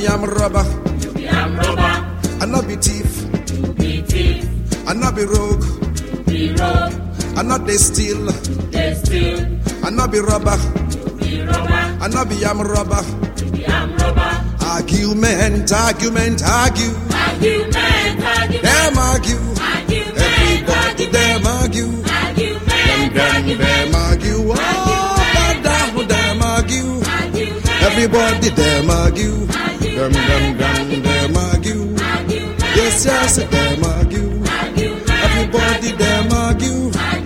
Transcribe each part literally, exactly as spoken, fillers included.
I'm robber. You be I'm robber. I not be thief. You be thief. I not be rogue. You be rogue. I not they steal. They steal. I not be robber. You be robber. I not be I'm robber. You be I'm robber. Argument, argument, argue. Argument, argument. Them argue. Argument, Everybody them argue. Argument, Them, them, them argue. Oh, but down them argue. Argument. Everybody them argue. Them, them, them, them argue. Yes, yes, them argue. Everybody them argue.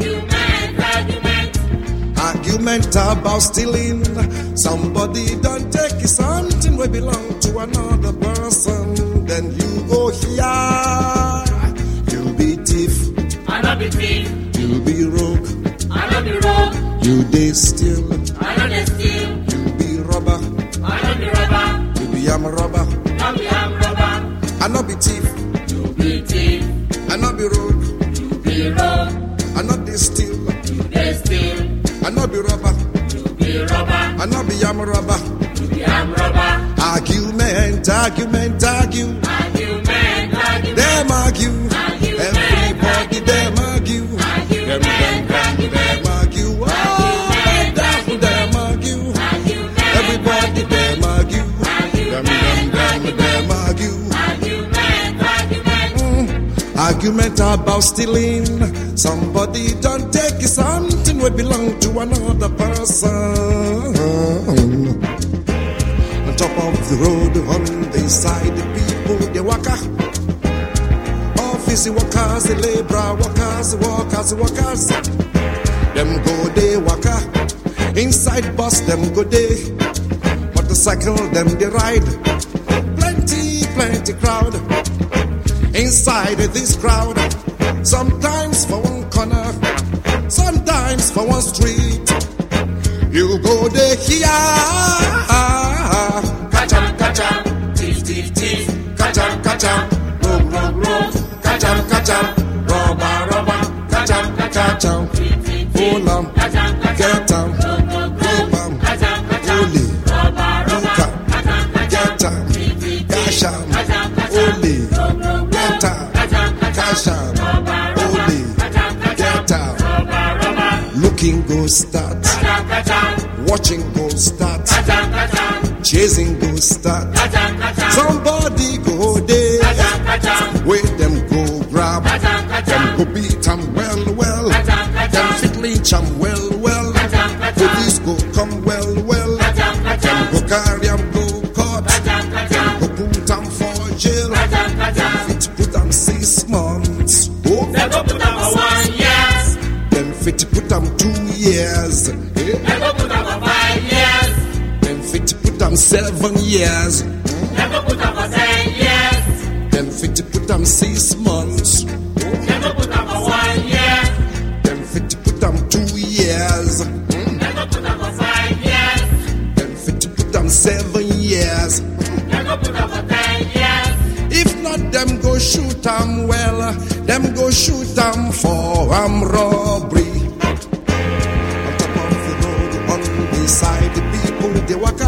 Argument about stealing. Somebody don't take something we belong to another person. Then you go here. You be thief. I not be thief. You be rogue. I not be rogue. You dey steal. I not dey steal. You be robber. I not be robber. You be am robber. I be I'm robber. I not be thief. You be thief. I not be rogue. You be rogue. I not dey steal. You dey steal. I not be robber. You be robber. I not be am robber. You be I'm robber. Argument, argument, argue. Argument, argument. Them argue. Argument, Everybody them argue. Them, them, them, them argue. Oh, them, them argue. Everybody them argue. Them, them, them, them argue. Mm. Argument about stealing. Somebody don't take something we belong to another person. On top of the road, on the side, the people they walk. Office workers, the labor workers, workers, workers. Them go they waka. Inside bus, them go they. Motorcycle, them they ride. Plenty, plenty crowd. Inside this crowd. Sometimes for one corner. Sometimes for one street. You go there here. Catch 'em, catch 'em. Thief, thief, thief. Catch 'em, catch 'em. Rogue, rogue, rogue. Catch 'em, catch 'em. Robber, robber. Catch 'em, catch 'em. Hold 'em. Get 'em. Rope 'em. Holy. Look 'em. Get 'em. Cash 'em. Holy. Get 'em. Cash 'em. Holy. Get 'em. Looking go start. Watching go start. Chasing go start. Somebody go there. Where them go grab. Them go beat them well, well. Them fit lynch them well, well. Police go come well, well. Them go carry them go court. Them go put them for jail. Them fit put them six months. Oh. Them go put them for one year. Them fit put them two years. Them go put them for five years. Them fit put them seven years. Them go put them for ten years. Them fit put them six months. Them go put them for one year. Them fit put them two years. Them go put them for five years. Them fit put them seven years. Them go put them for ten years. If not, them go shoot them well. Them go shoot them for um, robbery. On top of the road, on the side, the people they waka.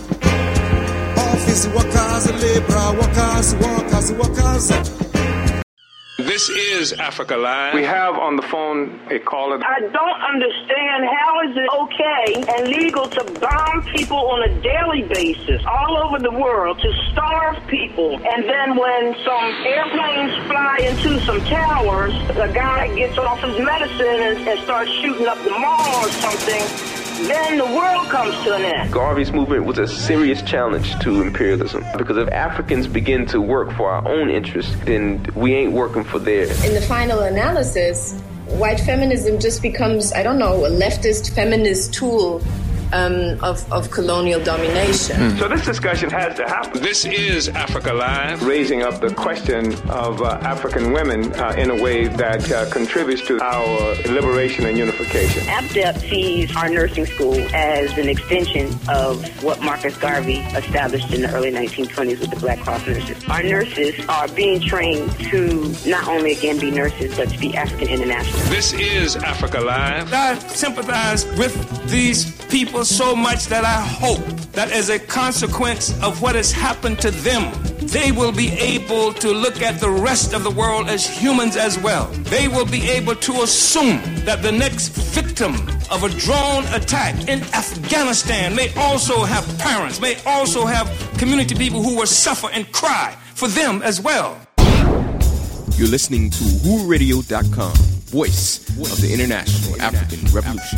Office workers, labor workers, workers, workers. This is Africa Live. We have on the phone a caller. I don't understand how is it okay and legal to bomb people on a daily basis all over the world, to starve people, and then when some airplanes fly into some towers, a guy gets off his medicine and, and starts shooting up the mall or something, then the world comes to an end. Garvey's movement was a serious challenge to imperialism, because if Africans begin to work for our own interests, then we ain't working for theirs. In the final analysis, white feminism just becomes, I don't know, a leftist feminist tool um, of, of colonial domination. Hmm. So this discussion has to happen. This is Africa Live. Raising up the question of uh, African women uh, in a way that uh, contributes to our liberation and unification. A B D E P sees our nursing school as an extension of what Marcus Garvey established in the early nineteen twenties with the Black Cross nurses. Our nurses are being trained to not only, again, be nurses, but to be African international. This is Africa Live. I sympathize with these people people so much that I hope that as a consequence of what has happened to them, they will be able to look at the rest of the world as humans as well. They will be able to assume that the next victim of a drone attack in Afghanistan may also have parents, may also have community people who will suffer and cry for them as well. You're listening to Who Radio dot com, voice of the International African Revolution.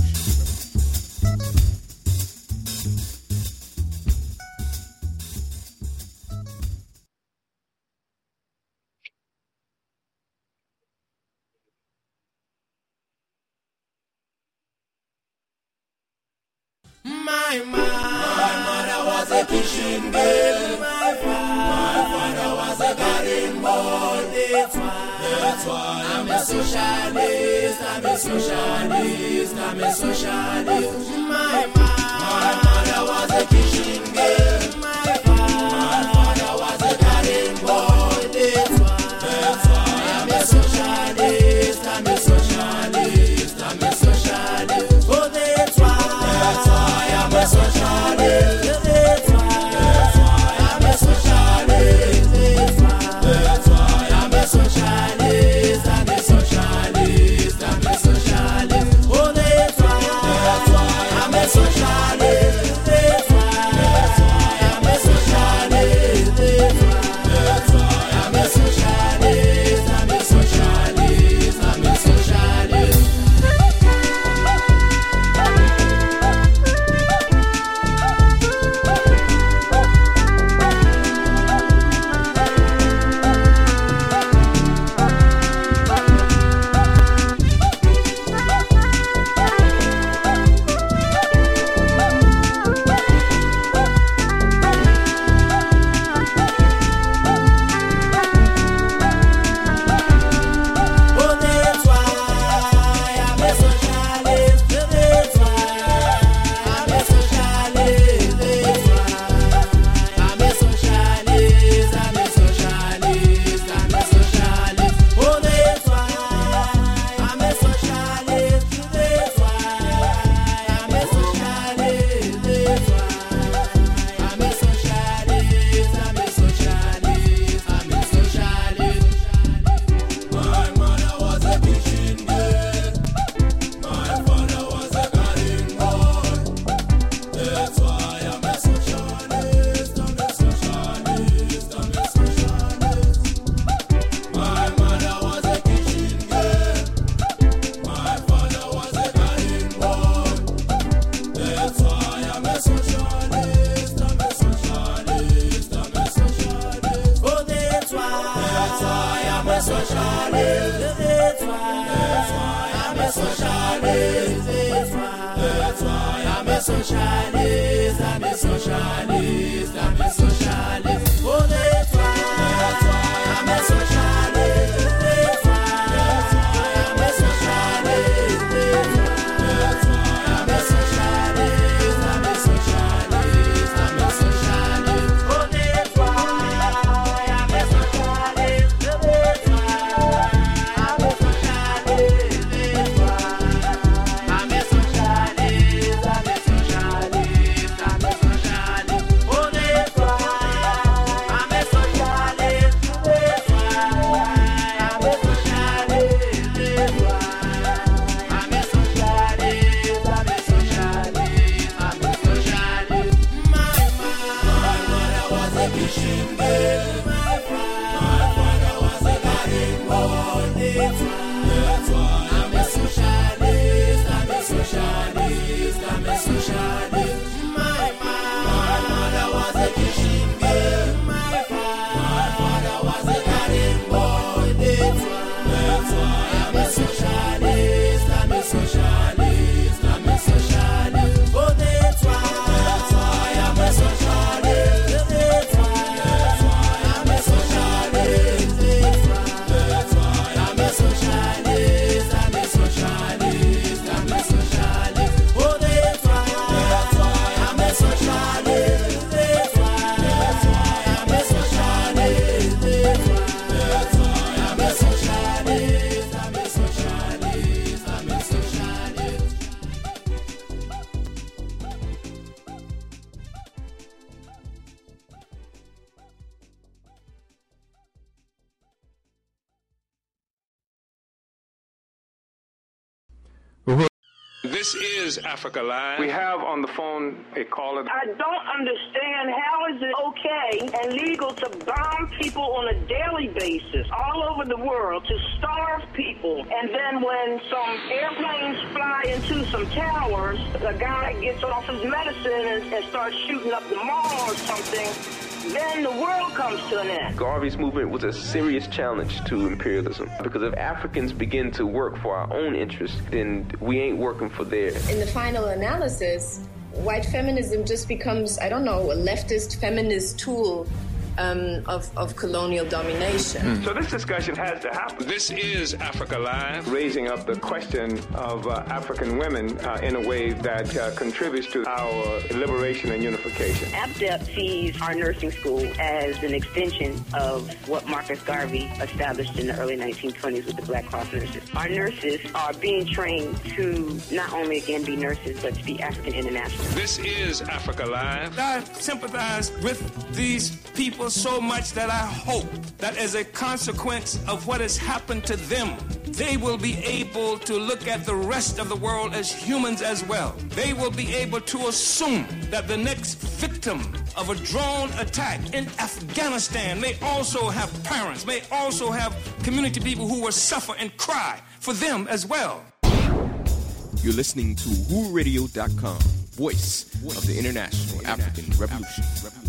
My, my, my mother was a fishing girl. My father, my father was a garden boy. That's why, that's why I'm a socialist. I'm a socialist. I'm a socialist. My, my, my mother was a fishing girl. My father, my father was a garden boy. That's why, that's why I'm a socialist. I'm a socialist. I'm a socialist. Oh, that's why, that's why I'm a socialist. That's why, that's why I'm a socialist. That's why, that's why I'm a socialist. I'm a socialist. I'm a socialist. Oh, that's why, that's why I'm a socialist. That's why, that's why I'm a socialist. That's why, that's why I'm a socialist. I'm a socialist. I'm a socialist. Oh, that's why I'm a socialist. That's why I'm a socialist. That's why I'm a socialist. I'm a socialist. I'm a socialist. Oh, that's why I'm a socialist. That's why I'm a socialist. That's why I'm a socialist. I'm a socialist. I'm a socialist. My mother was a fishing girl. My father was a garden boy. That's why I'm a socialist. I'm a socialist. I'm a socialist. My mother was a fishing girl. My father was a garden boy. That's why I'm a socialist. I'm a socialist. I'm a socialist. Oh, that's why. That's why I'm a socialist. That's why. That's why I'm a socialist. That's why. That's why I'm a socialist. I'm a socialist. I'm a socialist. Oh, that's why. That's why I'm a socialist. That's why. That's why I'm a socialist. That's why. That's why I'm a socialist. I'm a socialist. I'm a socialist. Oh, that's why I'm a socialist. That's why I'm a socialist. That's why I'm a socialist. I'm a socialist. I'm a socialist. Oh, that's why I'm a socialist. That's why I'm a socialist. That's why I'm a socialist. I'm a socialist. I'm a socialist. My, my mother was a fishing girl. My father was a garden boy. That's why, that's why I'm a socialist. I'm a socialist. I'm a socialist. My, my mother was a fishing girl. My father was a garden boy. That's why, that's why I'm a socialist. I'm a socialist. I'm a socialist. Oh, that's why, that's why I'm a socialist. That's why, that's why I'm a socialist. That's why, that's why I'm a socialist. This is Africa Live. We have on the phone a caller. I don't understand how is it okay and legal to bomb people on a daily basis all over the world, to starve people, and then when some airplanes fly into some towers, a guy gets off his medicine and, and starts shooting up the mall or something, then the world comes to an end. Garvey's movement was a serious challenge to imperialism, because if Africans begin to work for our own interests, then we ain't working for theirs. In the final analysis, white feminism just becomes, I don't know, a leftist feminist tool um, of, of colonial domination. Mm. So this discussion has to happen. This is Africa Live. Raising up the question of uh, African women uh, in a way that uh, contributes to our liberation and unification. APDEP sees our nursing school as an extension of what Marcus Garvey established in the early nineteen twenties with the Black Cross nurses. Our nurses are being trained to not only again be nurses, but to be African international. This is Africa Live. I sympathize with these people so much that I hope that as a consequence of what has happened to them, they will be able to look at the rest of the world as humans as well. They will be able to assume that the next victim of a drone attack in Afghanistan may also have parents, may also have community people who will suffer and cry for them as well. You're listening to Who Radio dot com, voice of the International African Revolution.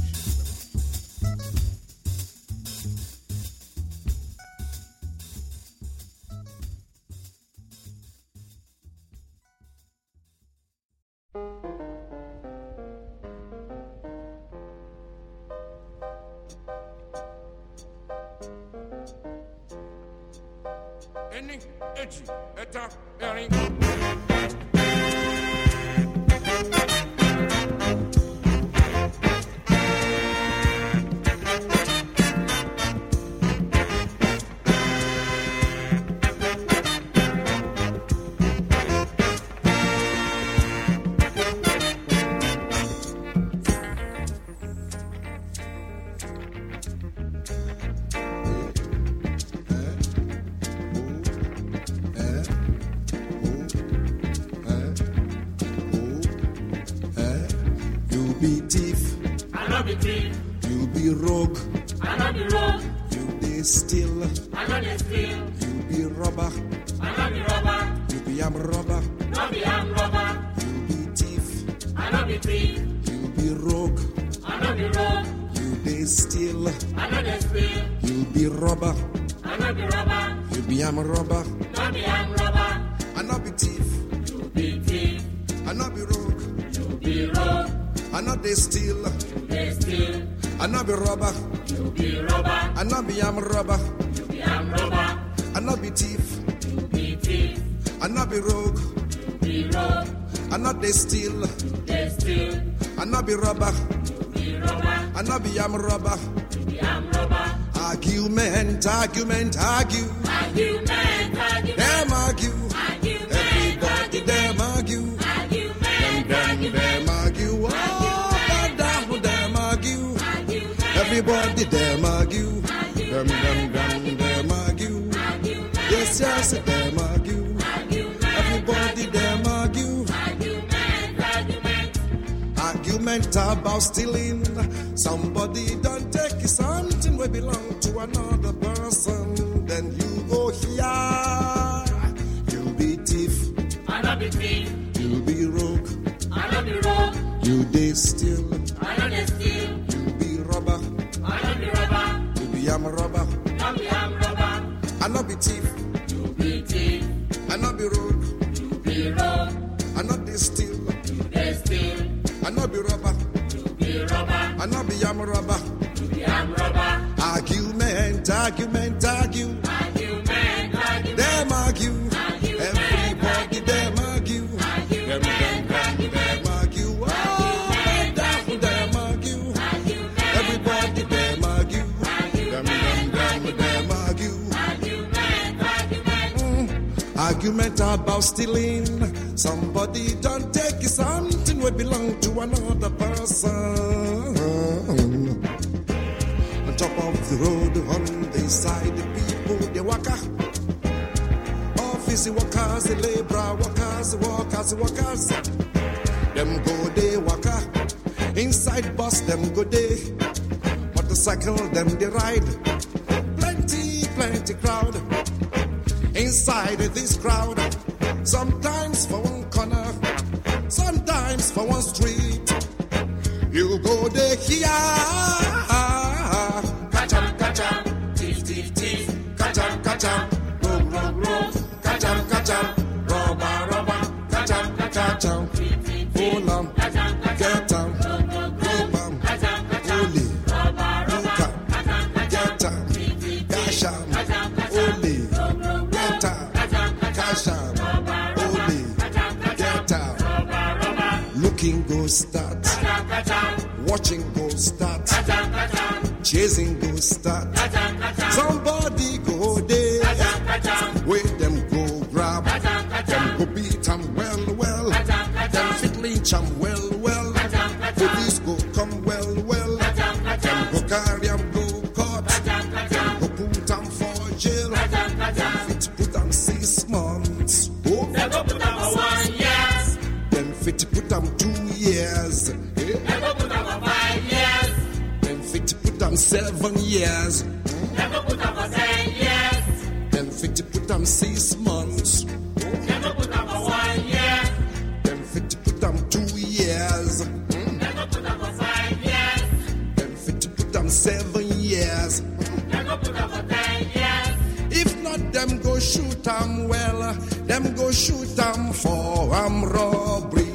Argument, argument, argue. Argument, argument. Them argue. Argument, Everybody them argue. Argument, Them, them, them argue. Oh, them, them argue. Everybody them argue. Them, them, them, them argue. Yes, yes, them argue. Everybody them argue. Argument about stealing. Somebody don't take something we belong to another person. Then you go here. You be thief. I not be thief. You be rogue. I not be rogue. You dey steal. I not dey steal. You be robber. I not be robber. You be am robber. Not be am robber. I not be thief. You be thief. I not be rogue. You be rogue. I not dey steal. You dey steal. I not be robber. You be robber. I not be am robber. You be am robber. Argument, argument, argue. Argument, argument. Them argue. Argument, Everybody them argue. Them, them, them, them argue. Oh, them, them argue. Everybody them argue. Them, them, them, them argue. Mm. Argument about stealing. Somebody don't take something we belong to another person. On top of the road, on the side, the people they waka. Off Office workers, the labor workers, the workers, the workers. Them go they waka. Inside bus, them go they. Motorcycle, them they ride. Plenty, plenty crowd. Inside this crowd. Sometimes for one corner. Sometimes for one street. You go there here. Catch 'em, catch 'em. Thief, thief, thief. Catch 'em, catch 'em. Rogue, rogue, rogue. Catch 'em, catch 'em. Robber, robber. Catch 'em, catch 'em. Hold 'em. Get 'em. Keep 'em. Holy. Look 'em. Get 'em. Cash 'em. Holy. Get 'em. Cash 'em. Holy. Get 'em. Looking go start. Watching go start. Chasing go start. Somebody go there. Where them go grab. Them go beat 'em well, well. Them fit lynch 'em well, well. Police go come well, well. Them go carry 'em go court. Them go put 'em for jail. Them fit put 'em six months. Oh. Them go put 'em for one year. Them fit put 'em two years. Them go put 'em for five years. Them fit put 'em seven years. Them go put 'em for ten years. Them fit put 'em six months. Them go put 'em for one year. Them fit put 'em two years. Them go put 'em for five years. Them fit put 'em seven years. Them go put 'em for ten years. If not, them go shoot 'em well. Them go shoot 'em for um robbery.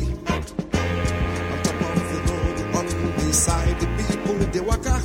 On top of the road, on the side, the people they waka.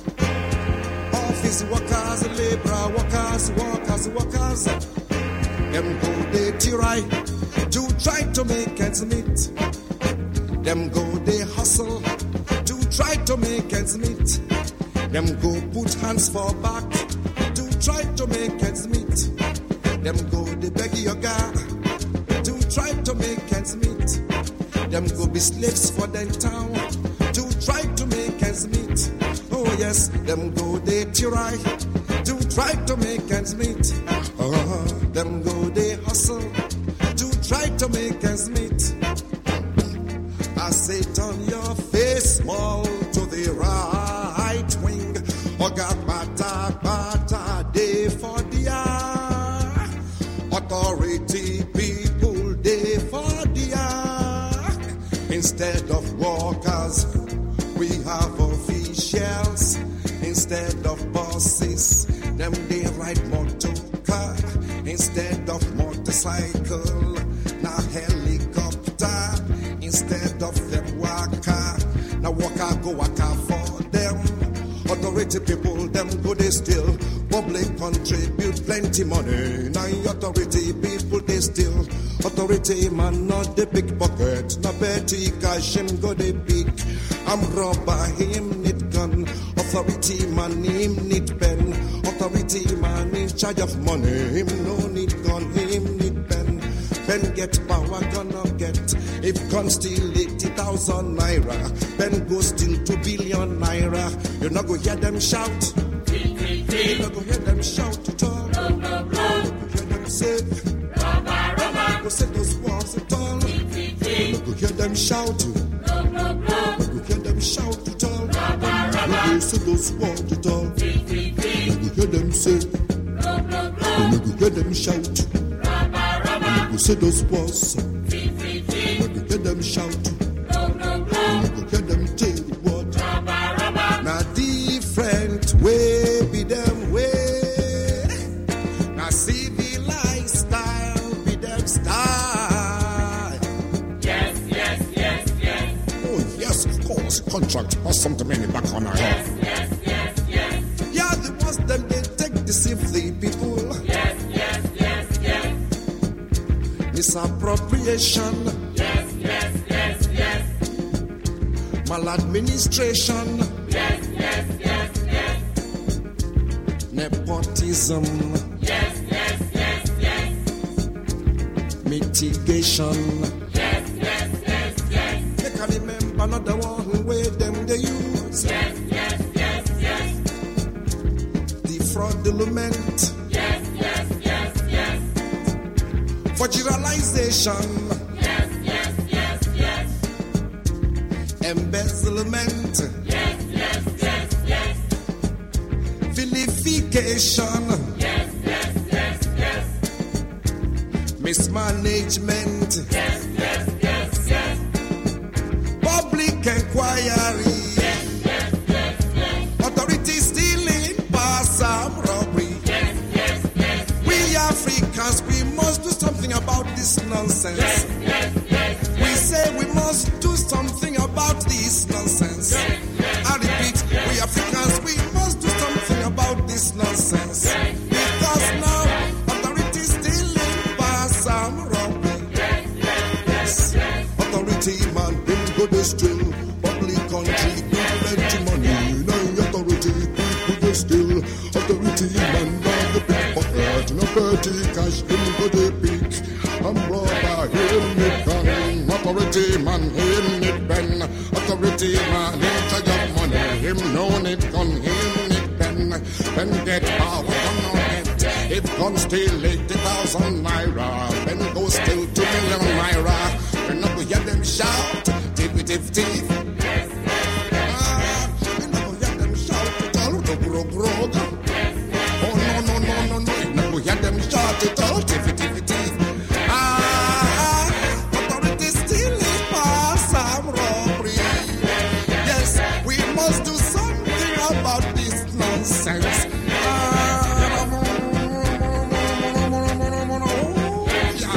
Office workers, labor workers, workers, workers. Them go they try to try to make ends meet. Them go they hustle to try to make ends meet. Them go put hands for back to try to make ends meet. Them go they beg your guy to try to make ends meet. Them go be slaves for them town to try to make ends meet. Oh yes, them go they try to try to make ends meet. Uh, them go they hustle to try to make ends meet. I say turn your face small to the right wing. Oga bata bata day for the eye. Authority people day for the eye. Instead of workers, we have officials. Instead of bosses, them they ride motor car. Instead of motorcycle, now helicopter. Instead of them waka, now waka go waka for them. Authority people, them go they still. Public contribute plenty money. Now authority people they still. Authority man not the big bucket. Now petty cash him go they big. I'm robber him need gun. Authority man him need pen. Authority man in charge of money. Him no need gun, him need pen. Pen get power, gonna get. If gun steal eighty thousand naira, pen go steal two billion naira. You not go hear them shout. You not go hear them shout at all. You not go hear them say, go say those walls at all. You not go hear them shout. You not go hear them shout at all. You go say those walls at all. You not go hear them say, you not go hear them shout. You say those walls. You go hear them shout. You go hear them tell what. Now different way be them way. Now civilized style be them style. Yes, yes, yes, yes. Oh yes, of course. Contract or something in the back on our head. Yes, yes, yes. Yeah, the ones them they take deceive the people. Yes, yes, yes, yes. Misappropriation. Yes, yes, yes, yes. Maladministration. Yes, yes, yes, yes. Nepotism. Yes, yes, yes, yes. Mitigation. Yes, yes, yes, yes. They can remember another one way them they use. Yes, yes, yes, yes. The fraudulent. Yes, yes, yes, yes. Marginalization. Yes, yes, yes, yes. Embezzlement. Yes, yes, yes, yes. Vilification. Yes, yes, yes, yes. Mismanagement. Yes, yes, yes, yes. Public inquiry. Yes, yes, yes, yes. Authorities stealing, pass and robbery. Yes, yes, yes. We Africans, we must do something about this nonsense. Yes, yes, yes. We say we must do something about this nonsense. I repeat, we Africans, we must do something about this nonsense. Because now, authorities stealing, pass and robbery. Yes, authority man, him go to steal. Public country, bring plenty money. Now authority, people go steal. Authority man, now the pickpocket. No petty cash, him go to pick. I'm robber, him it gun. Authority man, him it pen. Authority man, him charge of money. Him known it gun, him it pen. Pen get power, gun no get. If gun steal eighty thousand naira, pen go steal two million naira. You know we hear them shout, thief, thief, thief. Ah, you know we hear them shout, it all the grog, grog. Oh no, no, no, no, no. You know we hear them shout, it all thief, thief, thief. Ah, authorities stealing, pass and robbery. Yes, we must do something about this nonsense. Ah, yeah.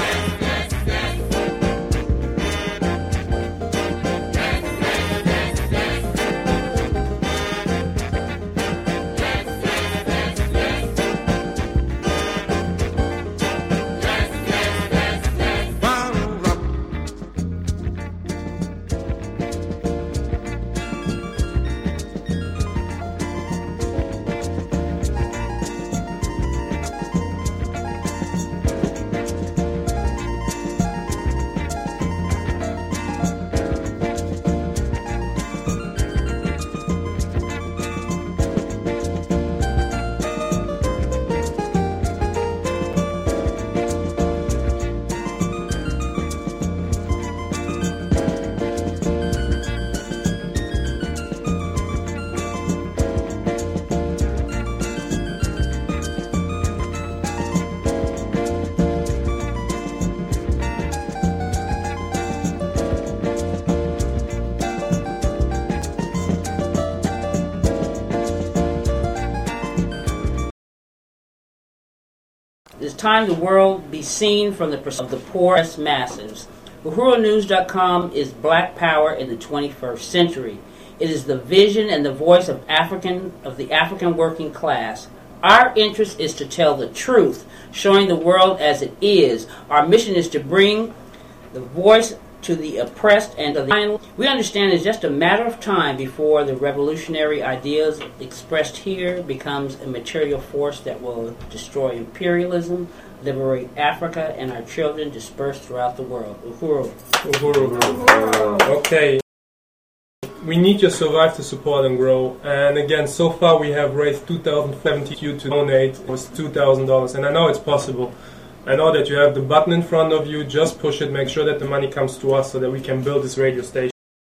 It is time the world be seen from the perspective of the poorest masses. Uhuru News dot com is Black Power in the twenty-first century. It is the vision and the voice of African of the African working class. Our interest is to tell the truth, showing the world as it is. Our mission is to bring the voice to the oppressed and to the... We understand it's just a matter of time before the revolutionary ideas expressed here becomes a material force that will destroy imperialism, liberate Africa, and our children dispersed throughout the world. Uhuru. Uhuru. Uhuru. Okay. We need your survive to support and grow. And again, so far we have raised two thousand seventy you to donate. It was two thousand dollars. And I know it's possible. I know that you have the button in front of you. Just push it. Make sure that the money comes to us so that we can build this radio station.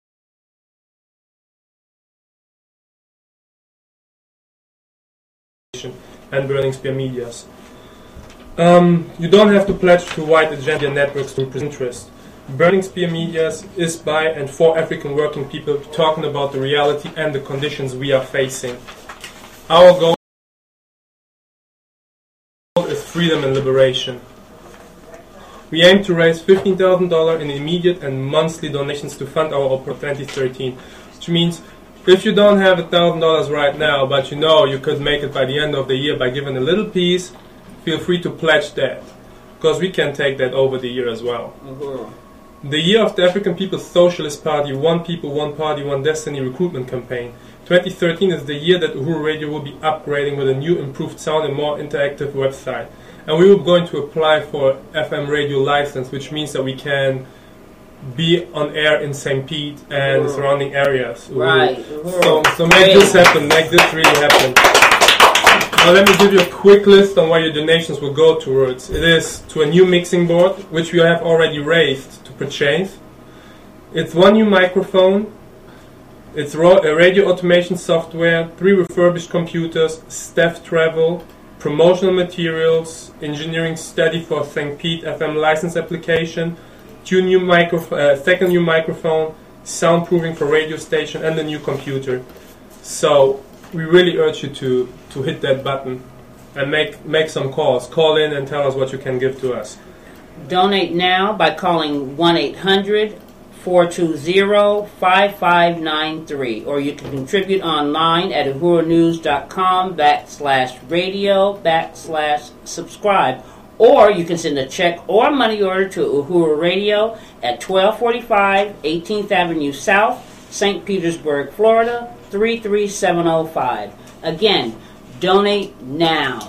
And Burning Spear Medias. Um, you don't have to pledge to white agenda networks to present interest. Burning Spear Medias is by and for African working people talking about the reality and the conditions we are facing. Our goal is freedom and liberation. We aim to raise fifteen thousand dollars in immediate and monthly donations to fund our Opera twenty thirteen, which means if you don't have one thousand dollars right now, but you know you could make it by the end of the year by giving a little piece, feel free to pledge that, because we can take that over the year as well. Mm-hmm. The year of the African People's Socialist Party, One People, One Party, One Destiny recruitment campaign. twenty thirteen is the year that Uhuru Radio will be upgrading with a new improved sound and more interactive website. And we are going to apply for F M radio license, which means that we can be on air in Saint Pete and the surrounding areas. Right. So, so make this happen, make this really happen. Now let me give you a quick list on where your donations will go towards. It is to a new mixing board, which we have already raised to purchase. It's one new microphone. It's ro- a radio automation software, three refurbished computers, staff travel, promotional materials, engineering study for Saint Pete F M license application, two new micro- uh, second new microphone, soundproofing for radio station, and a new computer. So we really urge you to, to hit that button and make make some calls. Call in and tell us what you can give to us. Donate now by calling one eight hundred four two zero five five nine three, or you can contribute online at uhurunews.com backslash radio backslash subscribe, or you can send a check or money order to Uhuru Radio at twelve forty-five eighteenth Avenue South, Saint Petersburg, Florida three three seven oh five. Again, donate now.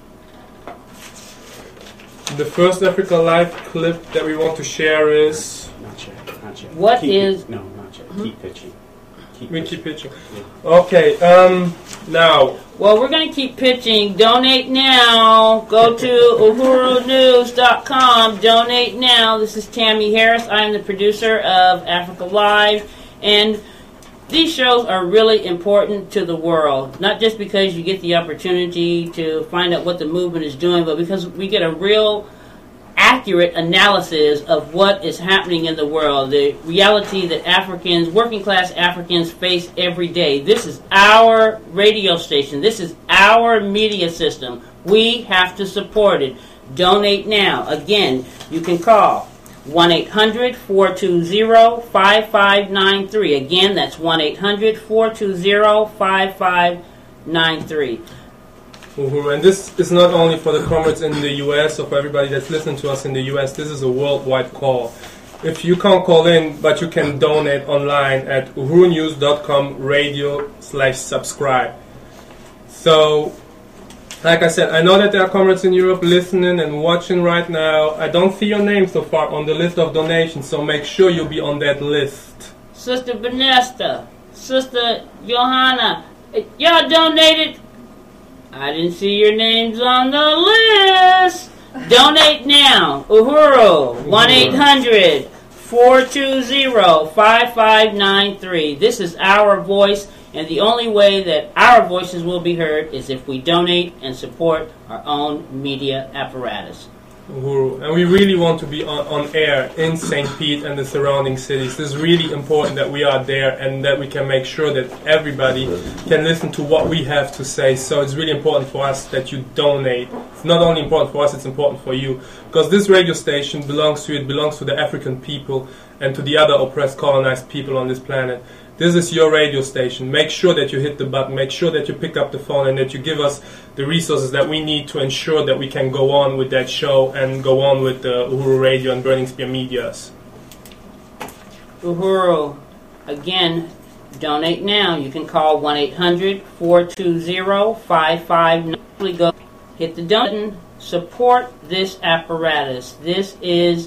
The first Africa Live clip that we want to share is... Not yet, not yet. What keep is... It, no, not yet. Keep pitching. Keep we pitching. keep pitching. Okay, um, now... Well, we're going to keep pitching. Donate now. Go to uhuru news dot com. Donate now. This is Tammy Harris. I am the producer of Africa Live. And these shows are really important to the world. Not just because you get the opportunity to find out what the movement is doing, but because we get a real accurate analysis of what is happening in the world, the reality that Africans, working class Africans, face every day. This is our radio station. This is our media system. We have to support it. Donate now. Again, you can call one eight hundred four two zero five five nine three. Again, that's one eight hundred four two zero five five nine three. Uhuru. And this is not only for the comrades in the U S or for everybody that's listening to us in the U S. This is a worldwide call. If you can't call in, but you can donate online at uhurunews.com radio slash subscribe. So, like I said, I know that there are comrades in Europe listening and watching right now. I don't see your name so far on the list of donations, so make sure you'll be on that list. Sister Benesta, Sister Johanna, y'all donated. I didn't see your names on the list. Donate now. Uhuru, one eight hundred four two zero five five nine three. This is our voice, and the only way that our voices will be heard is if we donate and support our own media apparatus. Uhuru. And we really want to be on, on air in Saint Pete and the surrounding cities. It's really important that we are there and that we can make sure that everybody can listen to what we have to say. So it's really important for us that you donate. It's not only important for us, it's important for you. Because this radio station belongs to you, it belongs to the African people and to the other oppressed, colonized people on this planet. This is your radio station. Make sure that you hit the button. Make sure that you pick up the phone and that you give us the resources that we need to ensure that we can go on with that show and go on with the Uhuru Radio and Burning Spear Medias. Uhuru, again, donate now. You can call one eight hundred four two zero five five nine three. Go hit the donate button. Support this apparatus. This is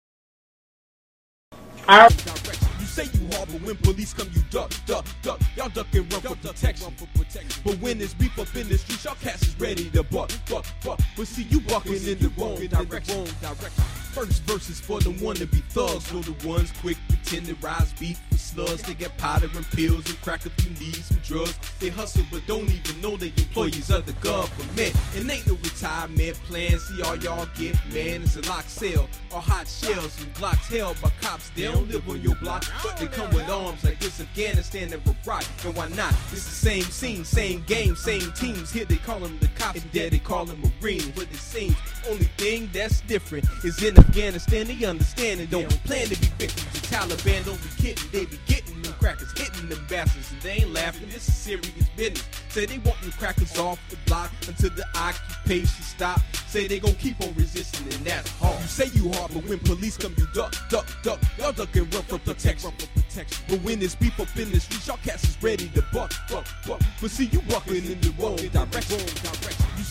our... Say you hard, but when police come, you duck, duck, duck. Y'all duck and run for protection. But when there's beef up in the streets, y'all cats is ready to buck, buck, buck. But see, you bucking in the wrong direction. First verse is for the one to be thugs, no the ones quick pretend to rise beef with slugs. They get powder and pills and crack if you need some drugs. They hustle but don't even know they employees of the government. And ain't no retirement plan. See all y'all get, man, it's a locked cell or hot shells and blocks held by cops. They don't live on your block, but they come with arms like this Afghanistan and Iraq. And why not? It's the same scene, same game, same teams. Here they call them the cops, and there they call them Marines. But it seems only thing that's different is in Afghanistan they understand and don't plan to be victims. The Taliban don't be kidding, they be getting them crackers, hitting them bastards, and they ain't laughing. This is serious business. Say they want them crackers off the block until the occupation stop. Say they gon' keep on resisting, and that's hard. You say you hard, but when police come, you duck, duck, duck. Y'all duck and run for protection. But when there's beef up in the streets, y'all cats is ready to buck, buck, buck. But see, you bucking in the wrong direction. You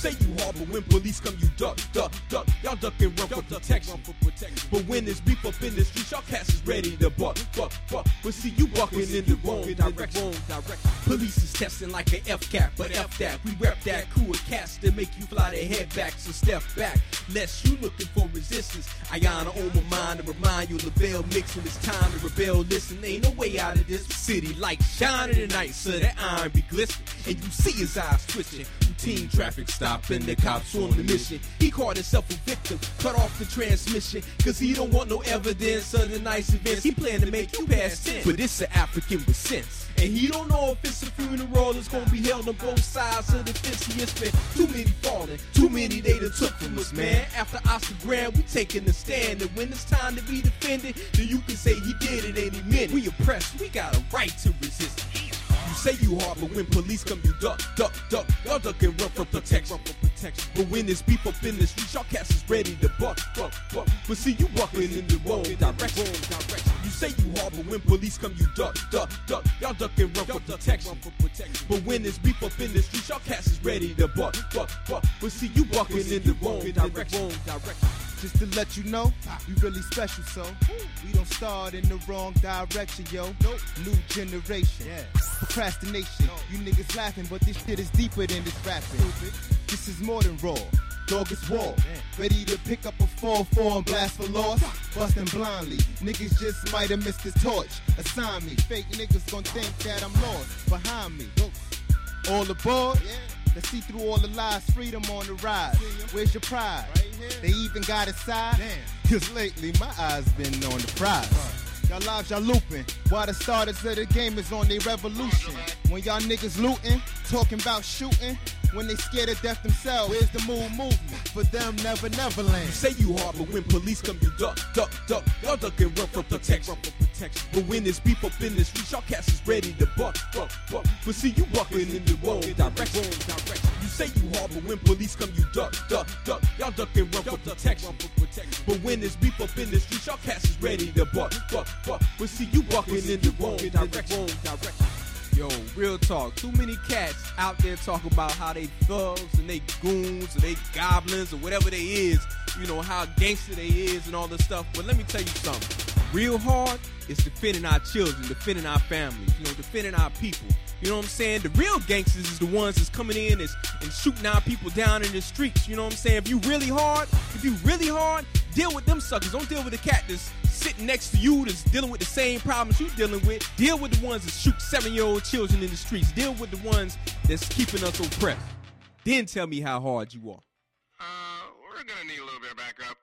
say you hard, but when police come, you duck, duck, duck. Y'all duck and run for protection. But when there's beef up in the streets, y'all cats is ready to buck, buck, buck. But see, you bucking in the wrong direction. Police is testing like an F-cap, but F that. We rep that crew of cats to make you fly their head back. So step back, lest you looking for resistance. Ayana on my mind to remind you, LaBelle mixing. It's time to rebel. Listen, ain't no way out of this city. Light shining tonight, so that iron be glistening. And you see his eyes twitching. Routine traffic stop and the cops on the mission. He called himself a victim, cut off the transmission, cause he don't want no evidence of the nice events. He plan to make you pass ten, but it's an African with sense. And he don't know if it's a funeral that's gonna be held on both sides of the fence. He has spent too many falling, too many they done took from us, man. After Oscar Grant, we taking a stand. And when it's time to be defended, then you can say he did it any minute. We oppressed, we got a right to resist. You say you hard, but when police come, you duck, duck, duck. Y'all duck and run for protection. But when there's beef up in the streets, y'all cats is ready to buck, buck, buck. But see, you bucking in the wrong direction. You say you hard, but when police come, you duck, duck, duck. Y'all duck and run for protection. But when there's beef up in the streets, y'all cats is ready to buck, buck, buck. But see, you bucking in the wrong direction. Just to let you know, we really special, so we don't start in the wrong direction, yo. Nope. New generation, yeah. Procrastination. No. You niggas laughing, but this shit is deeper than this rapping. This is more than raw. Dog is raw. Ready to pick up a four four and blast for loss. Bustin' blindly. Niggas just might have missed the torch. Assign me. Fake niggas gon' think that I'm lost. Behind me. All aboard? Yeah. Let's see through all the lies, freedom on the rise. Where's your pride? Right, they even got a side? Damn. Cause lately my eyes been on the prize. Y'all lives y'all looping, while the starters of the game is on their revolution. When y'all niggas looting, talking about shooting, when they scared to death themselves, where's the move movement? For them, never, never land. You say you hard, but when police come, you duck, duck, duck. Y'all duck and run for protection. But when there's beef up in the streets, y'all cats is ready to buck, buck, buck. But see, you bucking in the wrong direction. You say you hard, but when police come, you duck, duck, duck. Y'all duck and run for protection. But when there's beef up in the streets, y'all cats is ready to buck, buck, buck. But see, you bucking in the wrong direction. Yo, real talk. Too many cats out there talking about how they thugs and they goons or they goblins or whatever they is. You know, how gangster they is and all this stuff. But let me tell you something. Real hard is defending our children, defending our families, you know, defending our people. You know what I'm saying? The real gangsters is the ones that's coming in and, and shooting our people down in the streets. You know what I'm saying? If you really hard, if you really hard, deal with them suckers. Don't deal with the cat that's sitting next to you that's dealing with the same problems you dealing with. Deal with the ones that shoot seven-year-old children in the streets. Deal with the ones that's keeping us oppressed. Then tell me how hard you are. Uh, we're gonna need a little bit of backup.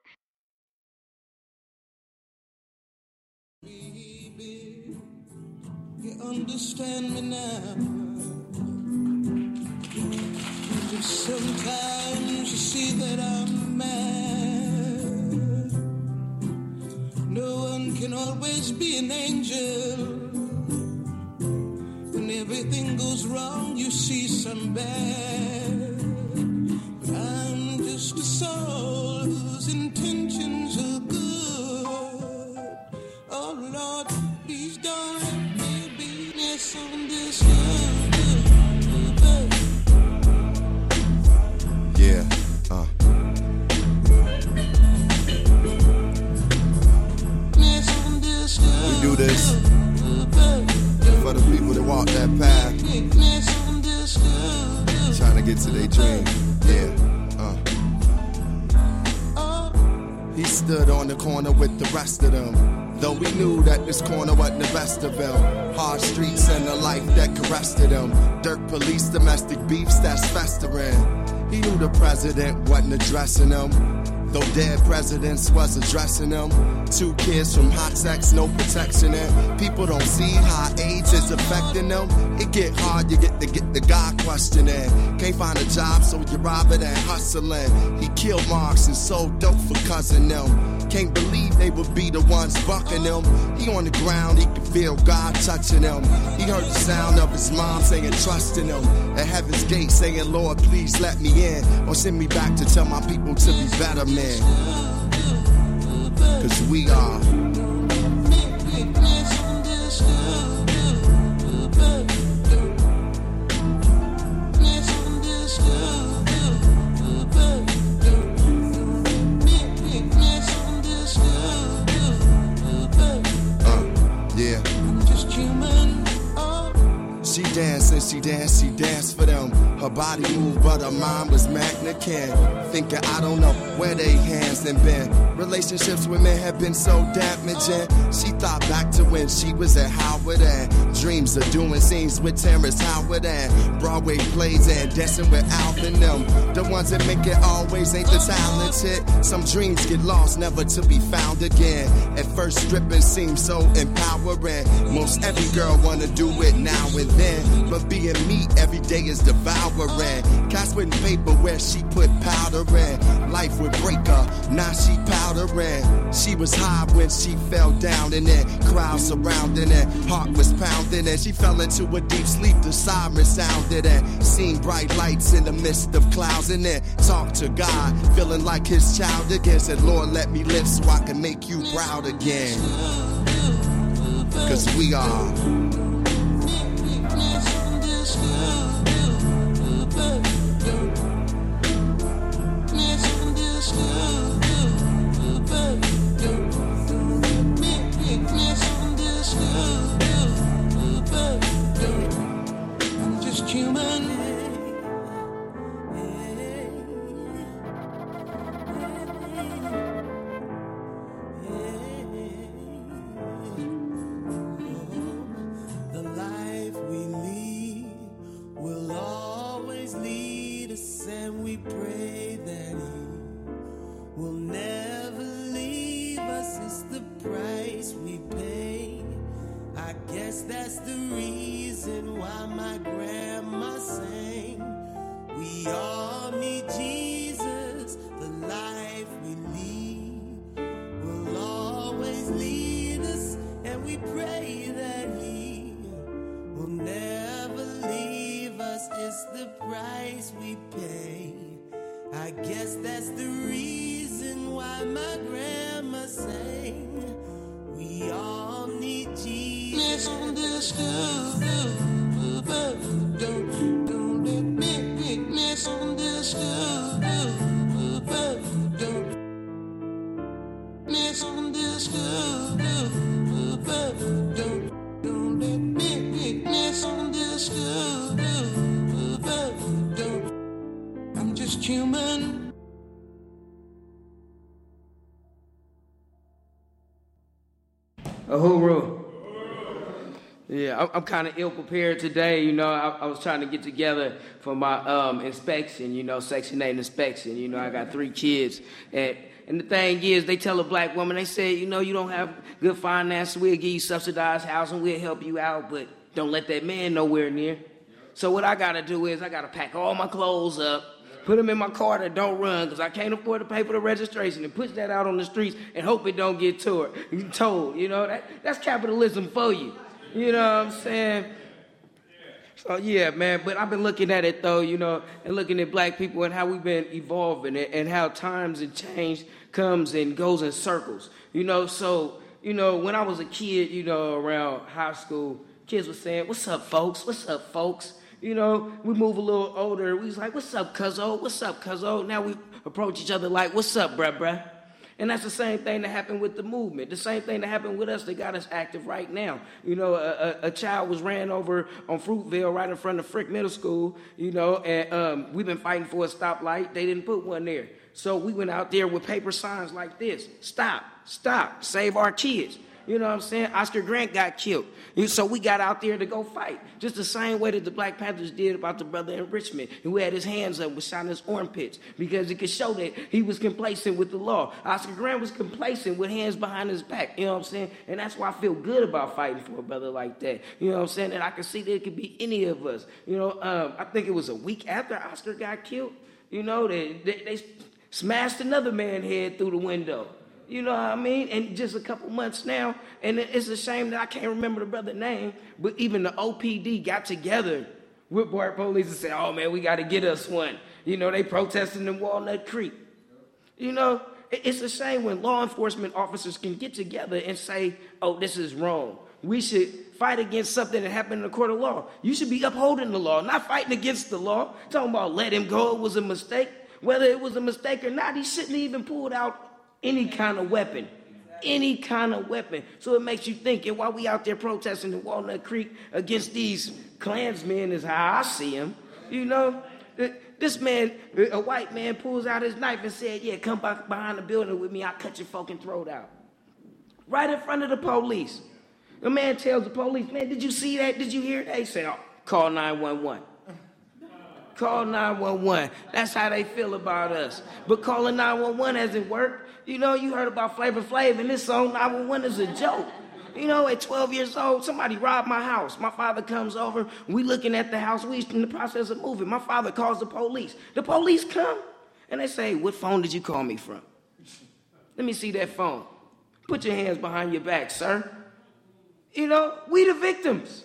Baby, you understand me now. Sometimes you see that I'm mad. No one can always be an angel. When everything goes wrong, you see some bad. But I'm just a soul whose intentions are good. Oh Lord, please don't let me be misunderstood. Yeah, uh. We do this for the people that walk that path, trying to get to their dream. Yeah, uh. He stood on the corner with the rest of them, though we knew that this corner wasn't the best of them. Hard streets and a life that caressed them. Dirt police, domestic beefs that's festering. He knew the president wasn't addressing them, though dead presidents was addressing them. Two kids from hot sex, no protection, and people don't see how AIDS is affecting them. It get hard, you get to get the guy questioning. Can't find a job, so you rob it and hustling. He killed Marks and sold dope for cousin them. Can't believe they would be the ones bucking him. He on the ground, he could feel God touching him. He heard the sound of his mom saying trust in him. At heaven's gate saying, Lord, please let me in, or send me back to tell my people to be better men. Cause we are body moved, but her mind was magnican. Thinking I don't know where they hands and been. Relationships with men have been so damaging. She thought back to when she was at Howard and dreams of doing scenes with Terrence Howard and Broadway plays and dancing with Alvin them. The ones that make it always ain't the talented. Some dreams get lost, never to be found again. At first stripping seems so empowering. Most every girl wanna do it now and then, but being me every day is devouring. Cats with paper where she put powder in. Life would break her, now she powdering. She was high when she fell down and then crowd surrounding it. Heart was pounding and she fell into a deep sleep. The siren sounded and seen bright lights in the midst of clouds and then talked to God, feeling like his child again. Said, Lord, let me live so I can make you proud again. Cause we are I'm just human. The life we lead will always lead us, and we pray that He will never leave us. It's the price we pay. I guess that's the reason why my grandma sang, we all need Jesus. The life we lead will always lead us, and we pray that He will never leave us. It's the price we pay. I guess that's the reason why my grandma sang, we all need Jesus. Misunderstood. Don't, don't let me be misunderstood. Don't misunderstood. Don't, don't let me be misunderstood. Don't, I'm just human. Uhuru. Yeah, I'm, I'm kind of ill prepared today. You know, I, I was trying to get together for my um, inspection, you know, Section eight inspection. You know, I got three kids. And, and the thing is, they tell a black woman, they say, you know, you don't have good finance, we'll give you subsidized housing, we'll help you out, but don't let that man nowhere near. So what I got to do is I got to pack all my clothes up, put them in my car that don't run because I can't afford to pay for the registration, and push that out on the streets and hope it don't get tore, told. You know, that, that's capitalism for you. You know what I'm saying? So, yeah, man, but I've been looking at it, though, you know, and looking at black people and how we've been evolving and, and how times and change comes and goes in circles. You know, so, you know, when I was a kid, you know, around high school, kids were saying, what's up, folks? What's up, folks? You know, we move a little older. We was like, what's up, cuzzo? What's up, cuzzo? Now we approach each other like, what's up, bruh, bruh? And that's the same thing that happened with the movement. The same thing that happened with us that got us active right now. You know, a, a, a child was ran over on Fruitville right in front of Frick Middle School, you know, and um, we've been fighting for a stoplight. They didn't put one there. So we went out there with paper signs like this. Stop, stop, save our kids. You know what I'm saying? Oscar Grant got killed. So we got out there to go fight. Just the same way that the Black Panthers did about the brother in Richmond who had his hands up with shot his armpits because it could show that he was complacent with the law. Oscar Grant was complacent with hands behind his back. You know what I'm saying? And that's why I feel good about fighting for a brother like that. You know what I'm saying? And I can see that it could be any of us. You know, um, I think it was a week after Oscar got killed. You know, they, they, they smashed another man's head through the window. You know what I mean? And just a couple months now, and it's a shame that I can't remember the brother's name, but even the O P D got together with BART police and said, oh, man, we got to get us one. You know, they protesting in Walnut Creek. You know, it's a shame when law enforcement officers can get together and say, oh, this is wrong. We should fight against something that happened in the court of law. You should be upholding the law, not fighting against the law. Talking about let him go, it was a mistake. Whether it was a mistake or not, he shouldn't even pulled out any kind of weapon, any kind of weapon. So it makes you think, and while we out there protesting in Walnut Creek against these Klansmen is how I see them, you know, This man, a white man, pulls out his knife and said, yeah, come back behind the building with me. I'll cut your fucking throat out. Right in front of the police. The man tells the police, man, did you see that? Did you hear that? They say, oh, call nine one one. Call nine one one. That's how they feel about us. But calling nine one one hasn't worked. You know, you heard about Flavor Flav, and this song nine one one is a joke. You know, at twelve years old, somebody robbed my house. My father comes over. We looking at the house. We in the process of moving. My father calls the police. The police come, and they say, what phone did you call me from? Let me see that phone. Put your hands behind your back, sir. You know, we the victims.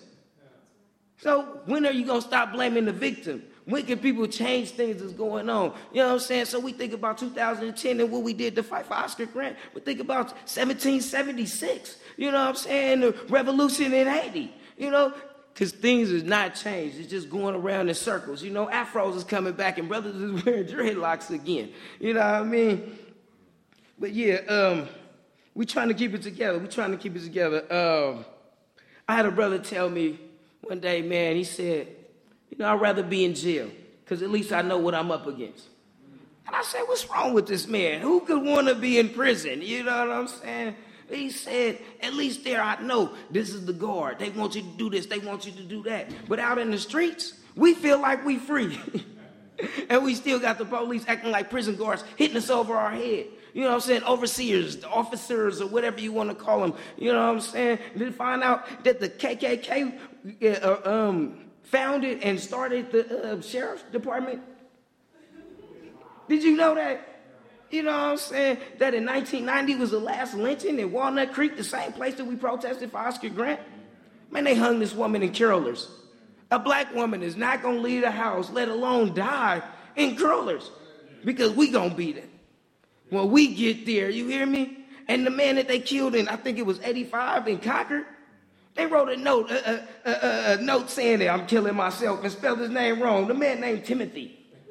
So when are you going to stop blaming the victim? When can people change things that's going on? You know what I'm saying? So we think about two thousand ten and what we did to fight for Oscar Grant. We think about seventeen seventy-six. You know what I'm saying? The revolution in Haiti. You know, because things has not changed. It's just going around in circles. You know, afros is coming back and brothers is wearing dreadlocks again. You know what I mean? But yeah, um, we trying to keep it together. We trying to keep it together. Um, I had a brother tell me one day, man, he said, you know, I'd rather be in jail because at least I know what I'm up against. And I said, what's wrong with this man? Who could want to be in prison? You know what I'm saying? He said, at least there I know this is the guard. They want you to do this. They want you to do that. But out in the streets, we feel like we free. And we still got the police acting like prison guards hitting us over our head. You know what I'm saying? Overseers, officers, or whatever you want to call them. You know what I'm saying? Then find out that the K K K uh, um, founded and started the uh, sheriff's department. Did you know that? You know what I'm saying? That in nineteen ninety was the last lynching in Walnut Creek, the same place that we protested for Oscar Grant. Man, they hung this woman in curlers. A black woman is not going to leave the house, let alone die in curlers, because we going to beat it. When we get there, you hear me? And the man that they killed in, I think it was eighty-five in Concord, they wrote a note, a, a, a, a note saying that I'm killing myself and spelled his name wrong. The man named Timothy.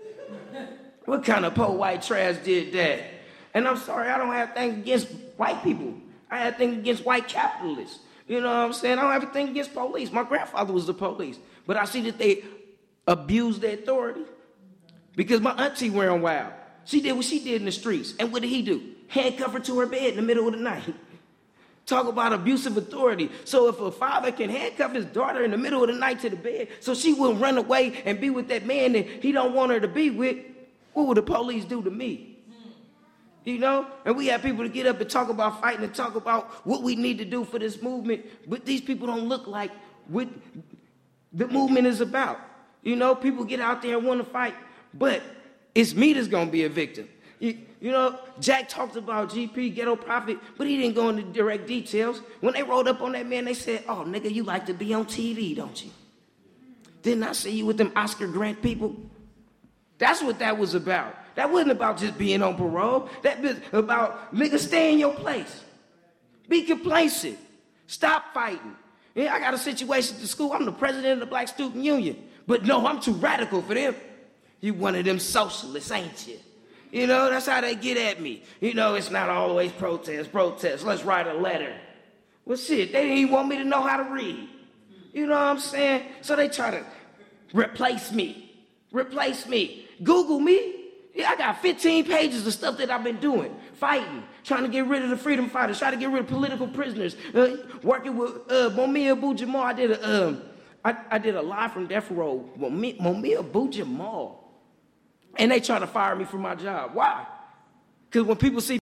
What kind of poor white trash did that? And I'm sorry, I don't have things against white people. I have things against white capitalists. You know what I'm saying? I don't have anything against police. My grandfather was the police. But I see that they abuse their authority. Because my auntie went wild. She did what she did in the streets. And what did he do? Handcuff her to her bed in the middle of the night. Talk about abusive authority. So if a father can handcuff his daughter in the middle of the night to the bed so she wouldn't run away and be with that man that he don't want her to be with, what would the police do to me? You know? And we have people to get up and talk about fighting and talk about what we need to do for this movement. But these people don't look like what the movement is about. You know, people get out there and want to fight, but it's me that's going to be a victim. You, you know, Jack talked about G P, Ghetto Prophet, but he didn't go into direct details. When they rolled up on that man, they said, oh, nigga, you like to be on T V, don't you? Didn't I see you with them Oscar Grant people? That's what that was about. That wasn't about just being on parole. That was about, nigga, stay in your place. Be complacent. Stop fighting. Yeah, I got a situation at the school. I'm the president of the Black Student Union. But no, I'm too radical for them. You one of them socialists, ain't you? You know, that's how they get at me. You know, it's not always protest, protest. Let's write a letter. Well, shit, they didn't even want me to know how to read. You know what I'm saying? So they try to replace me. Replace me. Google me. Yeah, I got fifteen pages of stuff that I've been doing. Fighting. Trying to get rid of the freedom fighters. Trying to get rid of political prisoners. Uh, working with uh, Mumia Abu-Jamal. I did a, um, I, I did a live from Death Row. Mumia Abu-Jamal. And they try to fire me from my job. Why? Because when people see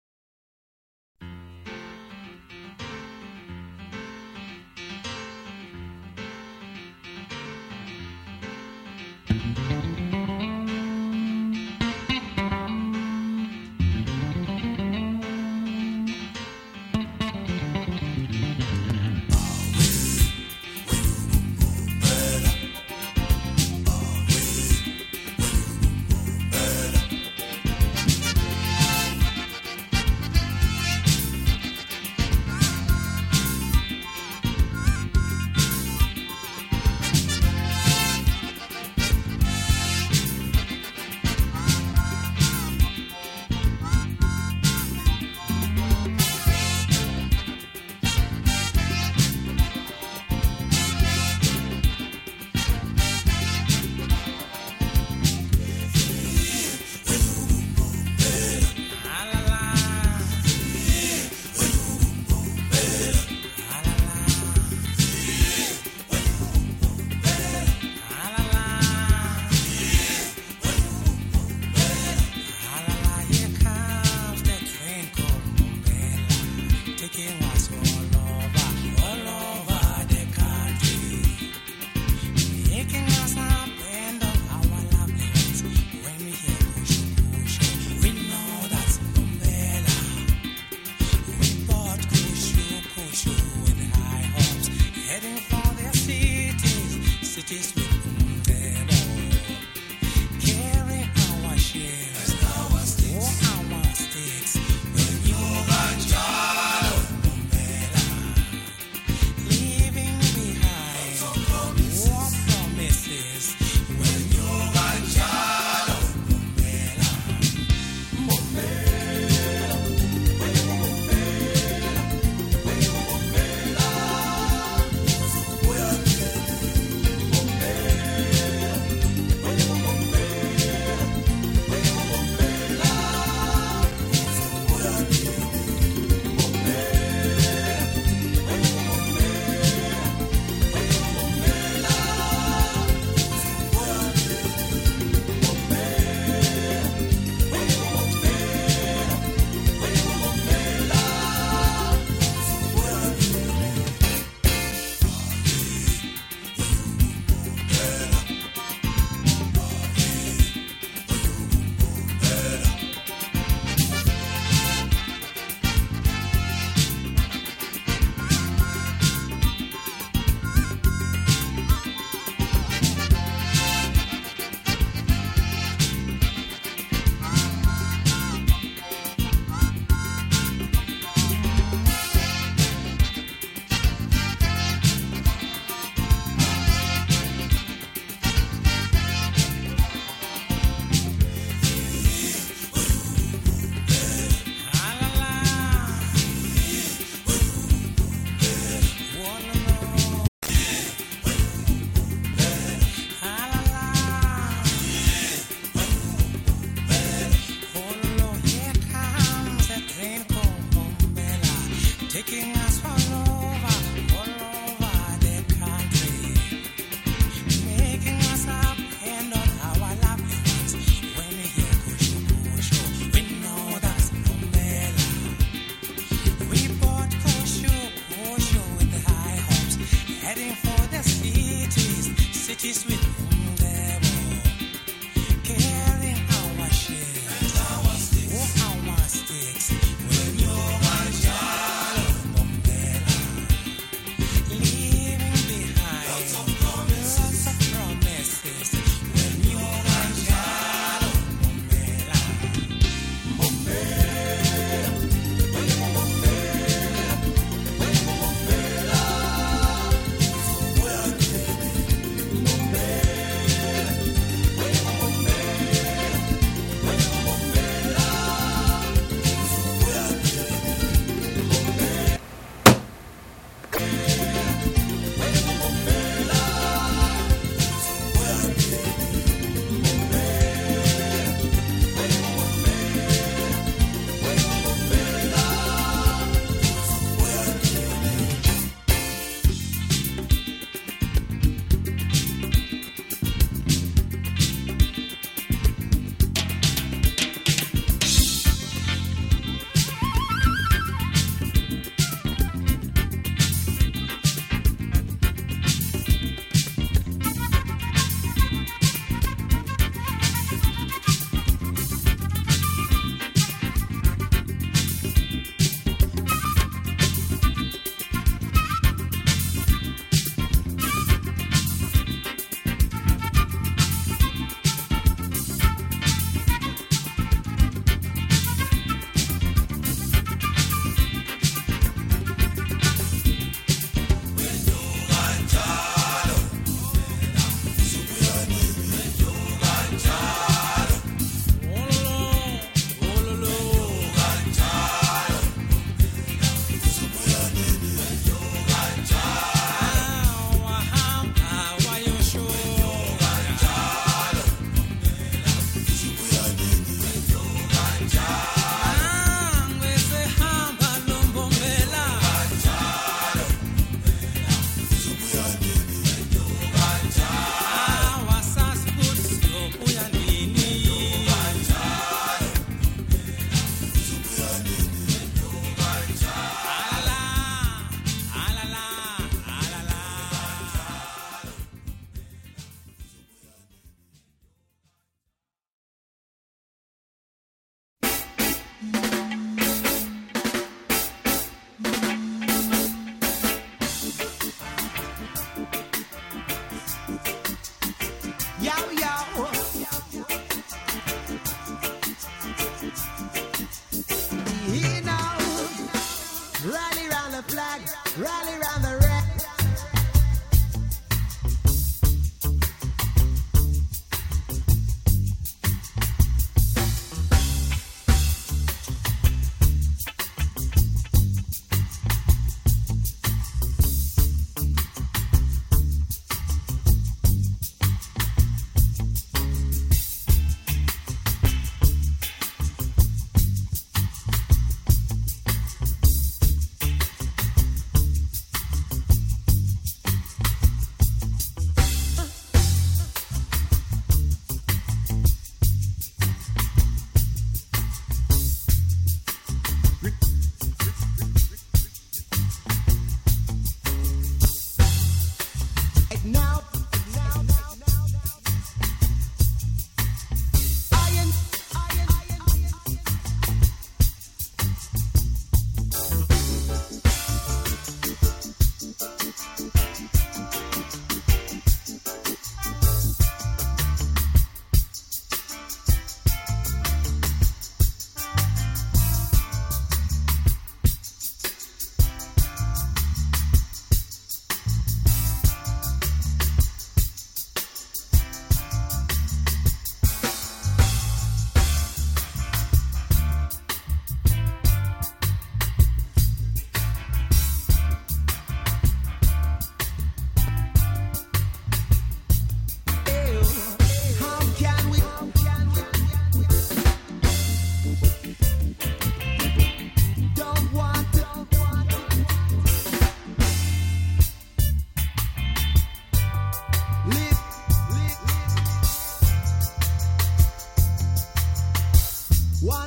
One.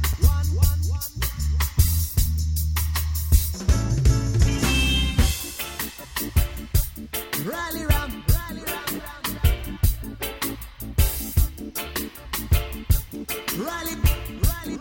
Rally ram, rally ram, rally, rally,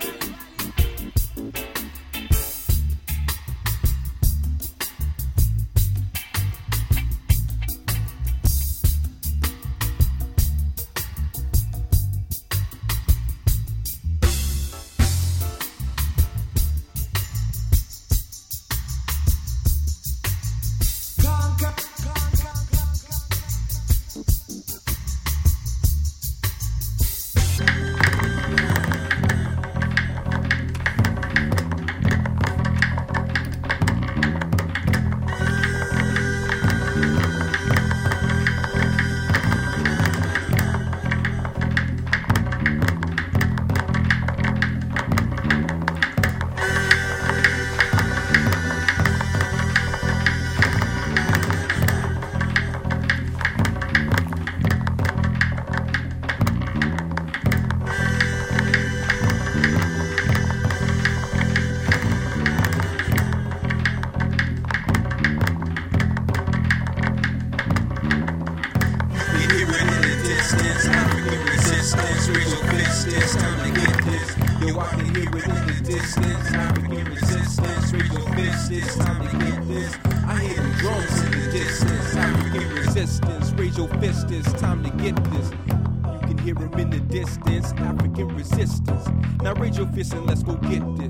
and let's go get this.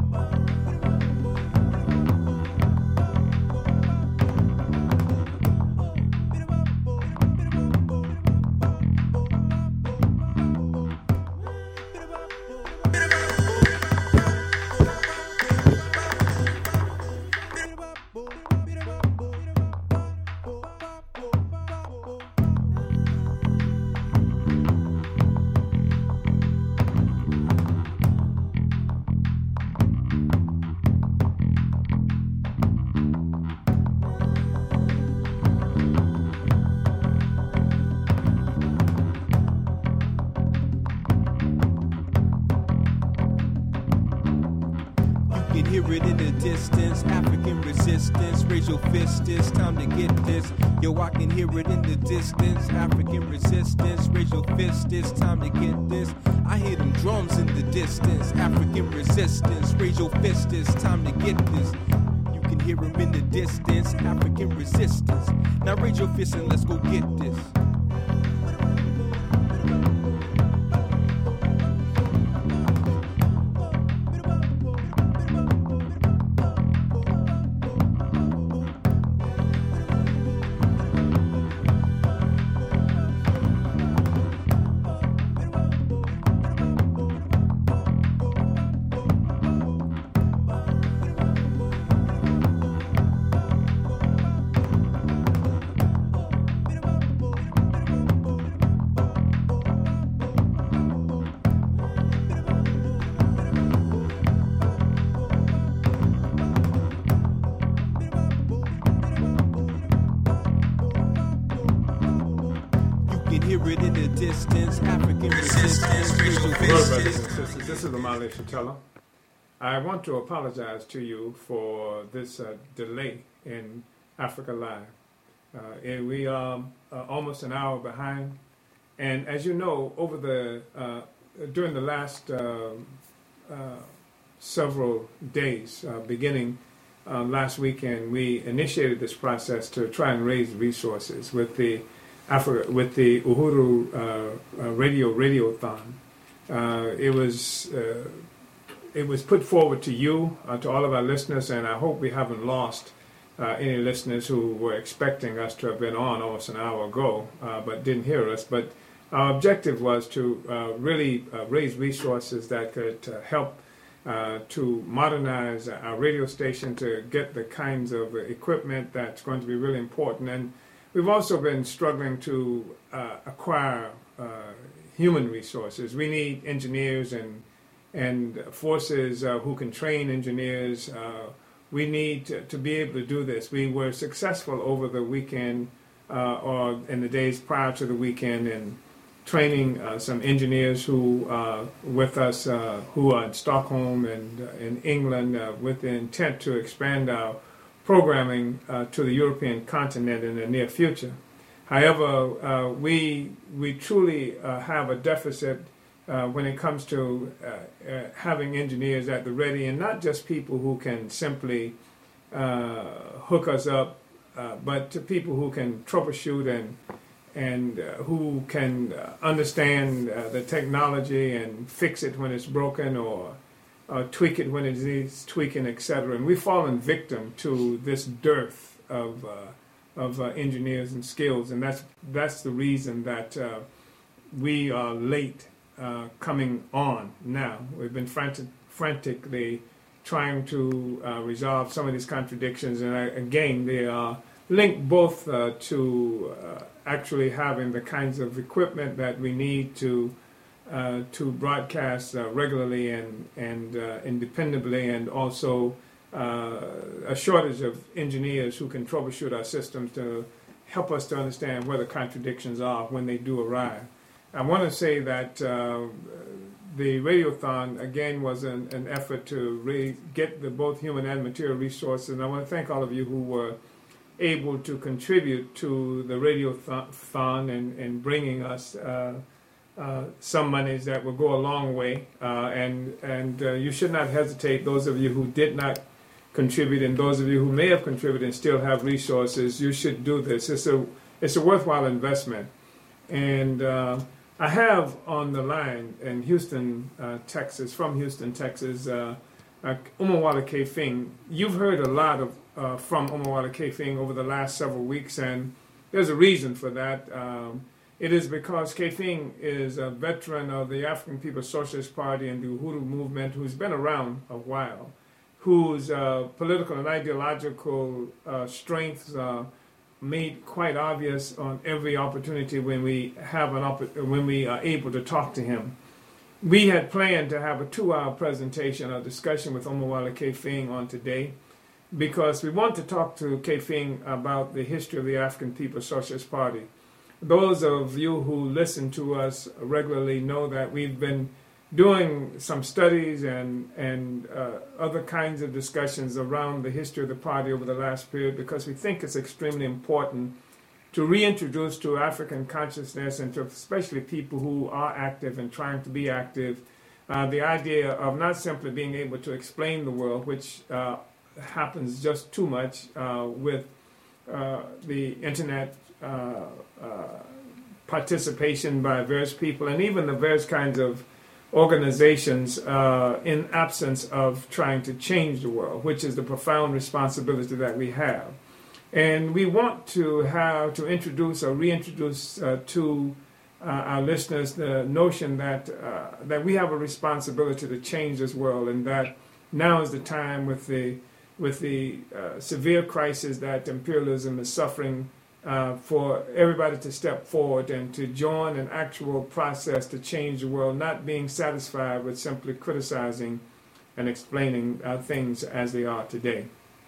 Hear it in the distance, African resistance. Raise your fist, it's time to get this. Yo, I can hear it in the distance, African resistance. Raise your fist, it's time to get this. I hear them drums in the distance, African resistance. Raise your fist, it's time to get this. You can hear them in the distance, African resistance. Now raise your fist and let's go get this. This is Amali Fatela. I want to apologize to you for this uh, delay in Africa Live. Uh, and we are uh, almost an hour behind. And as you know, over the uh, during the last uh, uh, several days, uh, beginning uh, last weekend, we initiated this process to try and raise resources with the Africa, with the Uhuru uh, uh, Radio Radiothon. Uh, it was uh, it was put forward to you, uh, to all of our listeners, and I hope we haven't lost uh, any listeners who were expecting us to have been on almost an hour ago, uh, but didn't hear us. But our objective was to uh, really uh, raise resources that could uh, help uh, to modernize our radio station, to get the kinds of equipment that's going to be really important. And we've also been struggling to uh, acquire uh, human resources. We need engineers and and forces uh, who can train engineers. Uh, we need to, to be able to do this. We were successful over the weekend uh, or in the days prior to the weekend in training uh, some engineers who are with us, uh, who are in Stockholm and uh, in England, uh, with the intent to expand our programming uh, to the European continent in the near future. However, uh, we we truly uh, have a deficit uh, when it comes to uh, uh, having engineers at the ready, and not just people who can simply uh, hook us up, uh, but to people who can troubleshoot and and uh, who can uh, understand uh, the technology and fix it when it's broken, or uh, tweak it when it needs tweaking, et cetera. And we've fallen victim to this dearth of uh, of uh, engineers and skills, and that's that's the reason that uh, we are late uh, coming on now. We've been frantic, frantically trying to uh, resolve some of these contradictions, and uh, again, they are linked both uh, to uh, actually having the kinds of equipment that we need to uh, to broadcast uh, regularly and and uh, independently, and also uh, a shortage of engineers who can troubleshoot our systems to help us to understand where the contradictions are when they do arrive. I want to say that uh, the Radiothon, again, was an, an effort to really get the both human and material resources, and I want to thank all of you who were able to contribute to the Radiothon and, and bringing us uh, uh, some monies that will go a long way. Uh, and and uh, you should not hesitate, those of you who did not contribute and those of you who may have contributed and still have resources, you should do this. It's a, it's a worthwhile investment. And uh, I have on the line in Houston, uh, Texas, from Houston, Texas, uh, uh, Umawala K. Fing. You've heard a lot of Uh, from Umawala K. Fing over the last several weeks, and there's a reason for that. Um, it is because K. Fing is a veteran of the African People's Socialist Party and the Uhuru movement, who's been around a while, whose uh, political and ideological uh, strengths uh, made quite obvious on every opportunity when we have an opp- when we are able to talk to him. We had planned to have a two-hour presentation or discussion with Umawala K. Fing on today, because we want to talk to K. Fing about the history of the African People's Socialist Party. Those of you who listen to us regularly know that we've been doing some studies and, and uh, other kinds of discussions around the history of the party over the last period, because we think it's extremely important to reintroduce to African consciousness, and to especially people who are active and trying to be active, uh, the idea of not simply being able to explain the world, which uh, happens just too much uh, with uh, the internet uh, uh, participation by various people, and even the various kinds of organizations uh, in absence of trying to change the world, which is the profound responsibility that we have. And we want to have to introduce or reintroduce uh, to uh, our listeners the notion that uh, that we have a responsibility to change this world, and that now is the time, with the with the uh, severe crisis that imperialism is suffering, uh, for everybody to step forward and to join an actual process to change the world, not being satisfied with simply criticizing and explaining uh, things as they are today.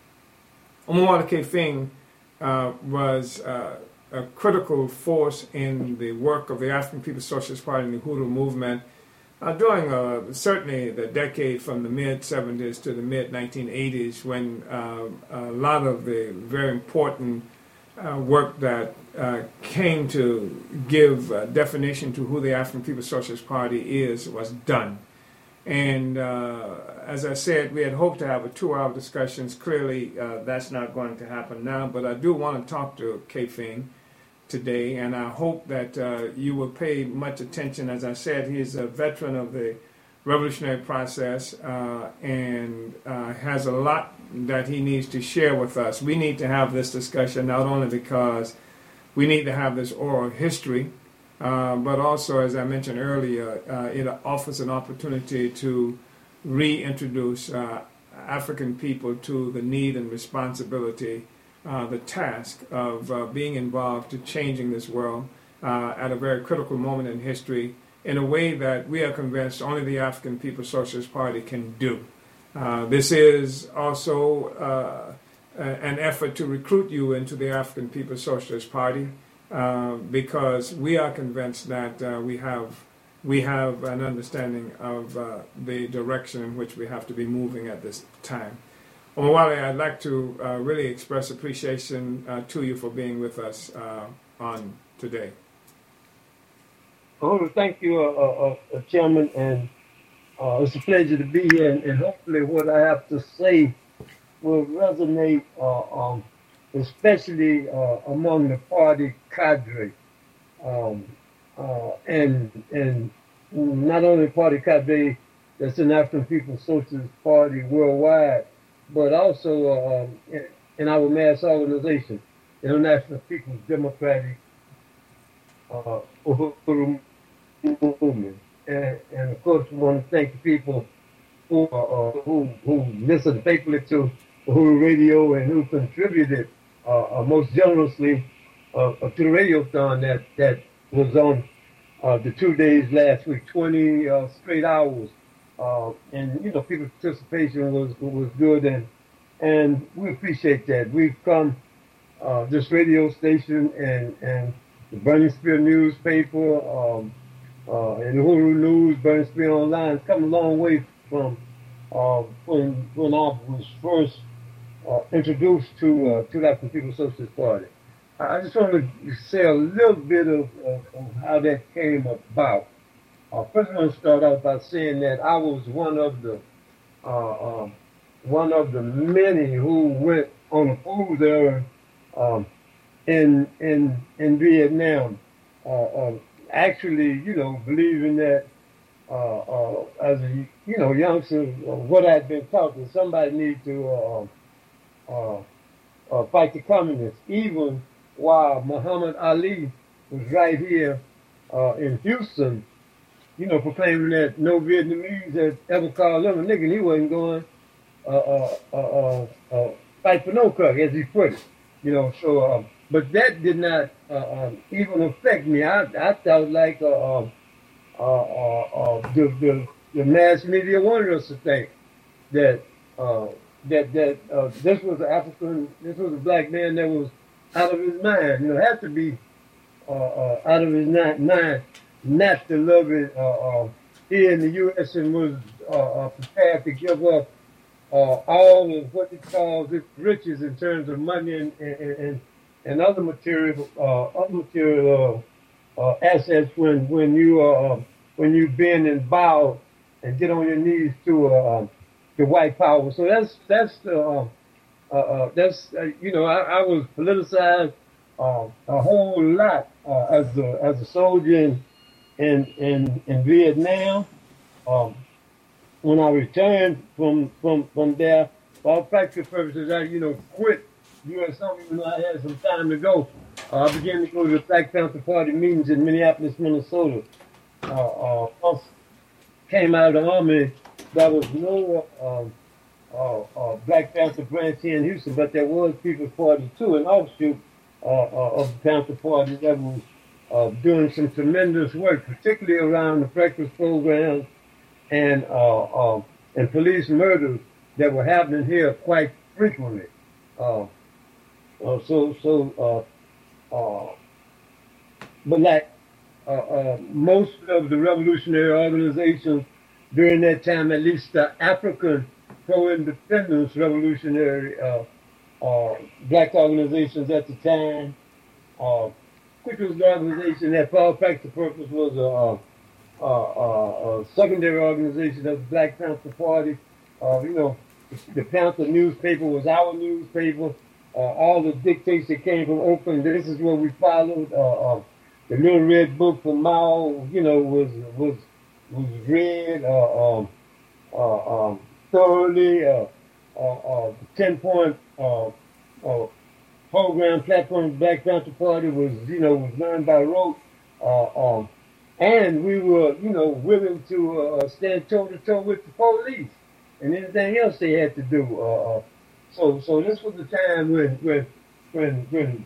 Umawala K. Fing uh, was uh, a critical force in the work of the African People's Socialist Party and the Uhuru movement, Uh, during uh, certainly the decade from the mid seventies to the mid nineteen eighties, when uh, a lot of the very important uh, work that uh, came to give uh, definition to who the African People's Socialist Party is was done. And uh, as I said, we had hoped to have a two-hour discussions. Clearly, uh, that's not going to happen now, but I do want to talk to K. Fing today, and I hope that uh, you will pay much attention. As I said, he is a veteran of the revolutionary process uh, and uh, has a lot that he needs to share with us. We need to have this discussion not only because we need to have this oral history, uh, but also, as I mentioned earlier, uh, it offers an opportunity to reintroduce uh, African people to the need and responsibility, Uh, the task of uh, being involved to changing this world uh, at a very critical moment in history, in a way that we are convinced only the African People's Socialist Party can do. Uh, this is also uh, an effort to recruit you into the African People's Socialist Party. uh, because we are convinced that uh, we have we have an understanding of uh, the direction in which we have to be moving at this time. Omawale, I'd like to uh, really express appreciation uh, to you for being with us uh, on today. I want to thank you, uh, uh, uh, Chairman, and uh, it's a pleasure to be here, and, and hopefully what I have to say will resonate, uh, um, especially uh, among the party cadre, um, uh, and and not only party cadre that's in African People's Socialist Party worldwide, but also uh, um, in, in our mass organization, International People's Democratic uh, Movement. And, and of course, we want to thank the people who uh, who, who listened faithfully to Uhuru Radio and who contributed uh, uh, most generously uh, to the radiothon that that was on uh, the two days last week, twenty uh, straight hours, uh, and you know, people's participation was was good, and and we appreciate that. We've come uh, this radio station and and the Burning Spear newspaper. Um, Uh, and the Uhuru News, Burning Spear Online, has come a long way from uh, when when I was first uh, introduced to uh, to the African People's Socialist Party. I just want to say a little bit of, of, of how that came about. Uh, first, I want to start out by saying that I was one of the uh, um, one of the many who went on a food errand um, in in in Vietnam. Uh, uh, Actually, you know, believing that uh, uh, as a you know youngster, uh, what I'd been taught that somebody needs to uh, uh, uh, fight the communists, even while Muhammad Ali was right here uh, in Houston, you know, proclaiming that no Vietnamese had ever called him a nigga, and he wasn't going uh, uh, uh, uh, uh, fight for no cook, as he put it, you know. So. Um, But that did not uh, um, even affect me. I, I felt like uh, uh, uh, uh, the, the the mass media wanted us to think that uh, that that uh, this was an African, this was a black man that was out of his mind. You know, had to be uh, uh, out of his mind not to love it uh, uh, here in the U S and was uh, uh, prepared to give up uh, all of what he calls its riches in terms of money and, and, and and other material, uh, other material uh, uh, assets when when you uh, when you bend and bow and get on your knees to uh, to white power. So that's that's uh, uh, uh, that's uh, you know I, I was politicized uh, a whole lot uh, as a as a soldier in in in, in Vietnam. Um, when I returned from from from there, for all practical purposes, I you know quit U S Army when I had some time to go. Uh, I began to go to the Black Panther Party meetings in Minneapolis, Minnesota. Uh, uh, came out of the Army. There was no uh, uh, uh, Black Panther branch here in Houston, but there was People's Party too, an offshoot uh, uh, of the Panther Party that was uh, doing some tremendous work, particularly around the breakfast programs and uh, uh, and police murders that were happening here quite frequently. Uh, Uh, so, so, uh, uh, but like uh, uh, most of the revolutionary organizations during that time, at least the African pro-independence revolutionary uh, uh, black organizations at the time, uh, which was the organization that, for all practical purpose, was a, a, a, a secondary organization of the Black Panther Party. Uh, you know, the Panther newspaper was our newspaper. Uh, all the dictates that came from Oakland, this is what we followed. Uh, uh, the Little Red Book from Mao, you know, was was was read uh, um, uh, um, thoroughly. Uh, uh, uh, Ten point uh, uh, program platform of the Black Panther Party was, you know, was learned by rote, uh, um, and we were, you know, willing to uh, stand toe to toe with the police and anything else they had to do. Uh, uh, So, so this was the time when, when, when, when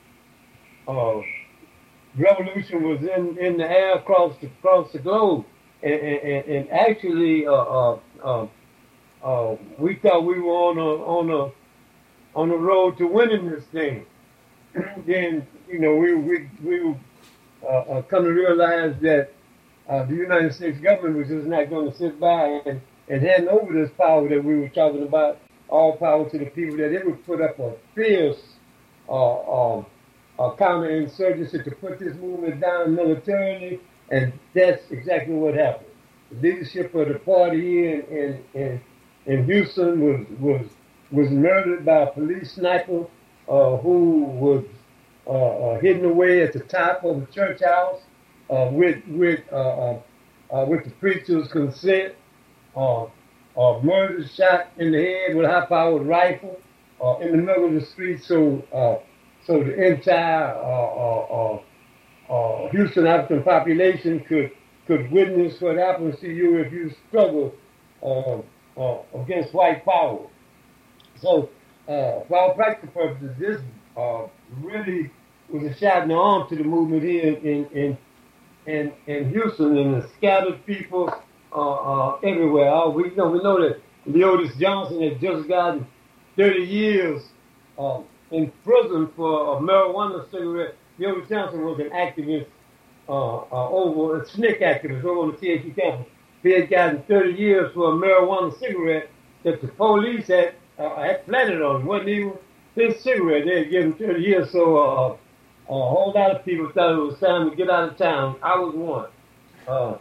uh, revolution was in, in the air across the across the globe, and, and, and actually, uh, uh, uh, uh, we thought we were on a on a on the road to winning this thing. then you know we we we uh, uh, come to realize that uh, the United States government was just not going to sit by and, and hand over this power that we were talking about, all power to the people, that it would put up a fierce uh, um, uh, counterinsurgency to put this movement down militarily, and that's exactly what happened. The leadership of the party here in, in, in, in Houston was, was, was murdered by a police sniper uh, who was uh, uh, hidden away at the top of the church house uh, with, with, uh, uh, uh, with the preacher's consent. Uh, uh, murdered, shot in the head with a high-powered rifle uh, in the middle of the street, so uh, so the entire uh, uh, uh, uh, Houston African population could could witness what happens to you if you struggle uh, uh, against white power. So, uh, for all practical purposes, this uh, really was a shot in the arm to the movement here in in in, in Houston, and the scattered people uh, uh, everywhere. Uh, we know we know that Leotis Johnson had just gotten thirty years uh, in prison for a marijuana cigarette. Leotis Johnson was an activist. Uh, uh, over a S N C C activist over on the T H C campus. He had gotten thirty years for a marijuana cigarette that the police had uh, had planted on him. Wasn't even his cigarette. They had given him thirty years. So uh, a whole lot of people thought it was time to get out of town. I was one. Uh,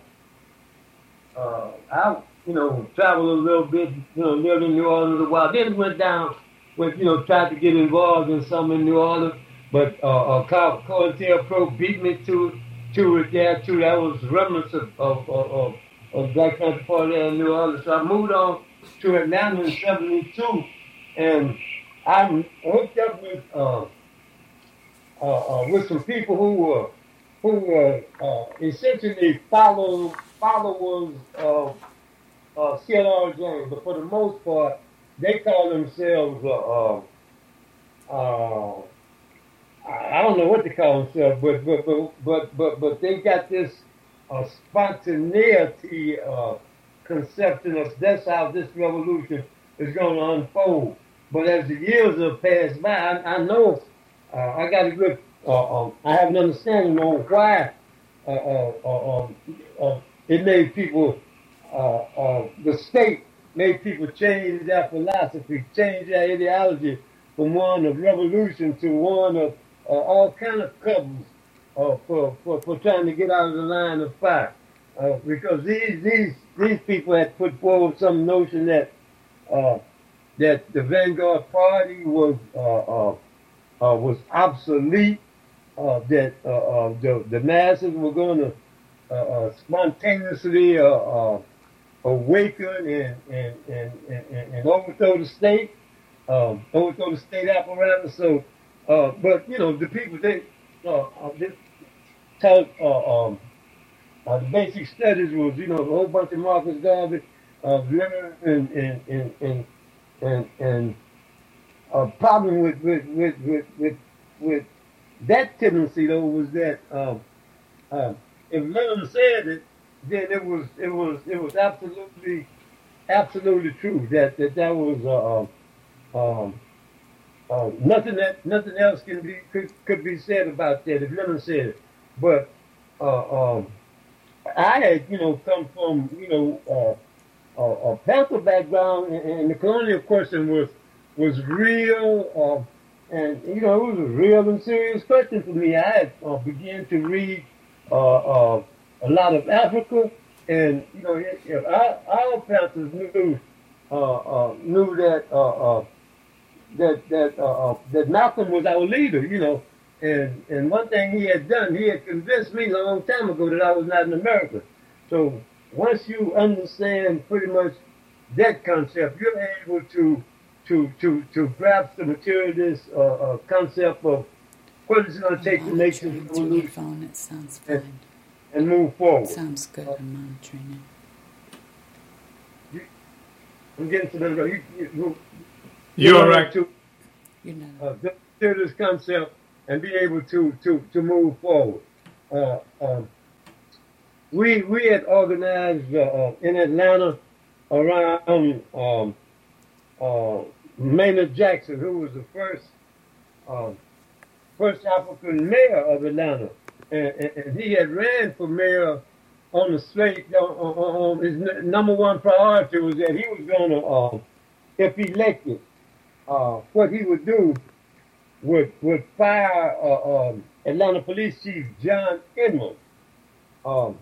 uh, I, you know, traveled a little bit, you know, lived in New Orleans a while. Then went down, went, you know, tried to get involved in some in New Orleans, but uh, uh, COINTELPRO beat me to it. To it there, too. That was remnants of of, of, of Black Panther Party there in New Orleans. So I moved on to Atlanta in seventy-two, and I hooked up with uh, uh, uh, with some people who were who were uh, essentially follow, followers of uh, C L R James, but for the most part, they call themselves uh, uh, uh, I don't know what they call themselves, but but but but but, but they got this uh, spontaneity uh, conception of that's how this revolution is going to unfold. But as the years have passed by, I, I know uh, I got a good, uh, um, I have an understanding on why uh, uh, uh, um, uh, it made people, uh, uh, the state made people change their philosophy, change their ideology from one of revolution to one of Uh, all kind of covers uh, for, for for trying to get out of the line of fire, uh, because these these these people had put forward some notion that uh, that the Vanguard Party was uh, uh, uh, was obsolete, uh, that uh, uh, the the masses were going to uh, uh, spontaneously uh, uh, awaken and and, and and and overthrow the state, um, overthrow the state apparatus. So. Uh, but you know the people they uh, uh, this tell uh, um, uh, the basic studies was you know a whole bunch of Marcus Garvey, uh, Leonard and and and and and, and uh, problem with with with with with, with that tendency though was that um, uh, if Leonard said it, then it was it was it was absolutely absolutely true that that that was uh, um. Uh, nothing that nothing else can be could, could be said about that if Leonard said it. But uh, um, I had you know come from you know uh, a, a Panther background, and, and the colonial question was was real, uh, and you know it was a real and serious question for me. I had uh, began to read uh, uh, a lot of Africa, and you know if, if our, our Panthers knew uh, uh, knew that. Uh, uh, that that uh, that Malcolm was our leader, you know, and and one thing he had done, he had convinced me a long time ago that I was not an American. So once you understand pretty much that concept, you're able to to to to grasp the materialist uh, uh, concept of what it's going to take to make this revolution. It sounds fine. And, and move forward. Sounds good. Uh, I'm monitoring it. You, I'm getting to the you, you, You're all right. To uh, build this concept and be able to to to move forward. Uh, um, we we had organized uh, uh, in Atlanta around um, uh, Maynard Jackson, who was the first um, first African mayor of Atlanta, and, and, and he had ran for mayor on the slate. On, on, on his n- number one priority was that he was going to, uh, if elected, uh, what he would do would would fire uh, um, Atlanta Police Chief John Edmonds. Um,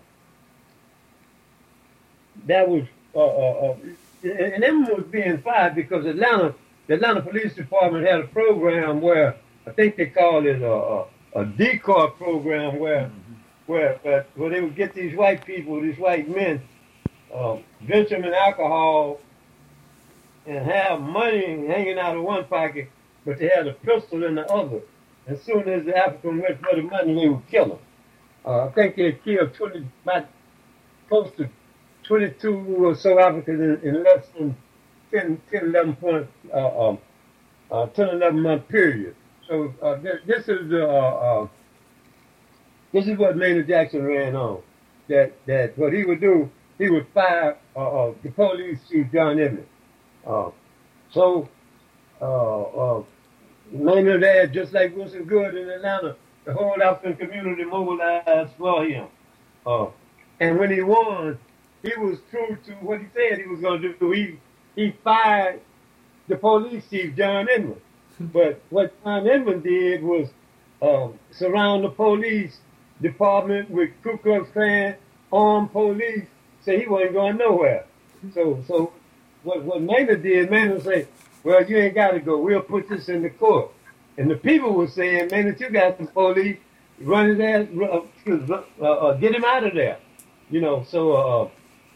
that was uh, uh, uh, and Edmonds was being fired because Atlanta, the Atlanta Police Department had a program where I think they called it a, a, a decoy program where, mm-hmm. where, where where they would get these white people, these white men, uh, drench them in alcohol and have money hanging out of one pocket, but they had a pistol in the other. As soon as the African went for the money, they would kill them. Uh, I think they killed twenty, about close to twenty-two or so Africans in, in less than ten, ten, eleven point, uh, um, uh, ten, eleven month period. So uh, this, this is uh, uh, this is what Maynard Jackson ran on. That that what he would do, he would fire uh, uh, the police chief John Edmonds. Uh, so uh, uh, Maynard had, just like Wilson Good in Atlanta, the whole African community mobilized for him. Uh, and when he won, he was true to what he said he was going to do. He he fired the police chief, John Edmonds. But what John Edmonds did was um, surround the police department with Ku Klux Klan, armed police, so he wasn't going nowhere. So so what, what Maynard did, Maynard said, well, you ain't got to go. We'll put this in the court. And the people were saying, Maynard, you got the police, run his ass, uh, uh, uh, get him out of there. You know, so uh,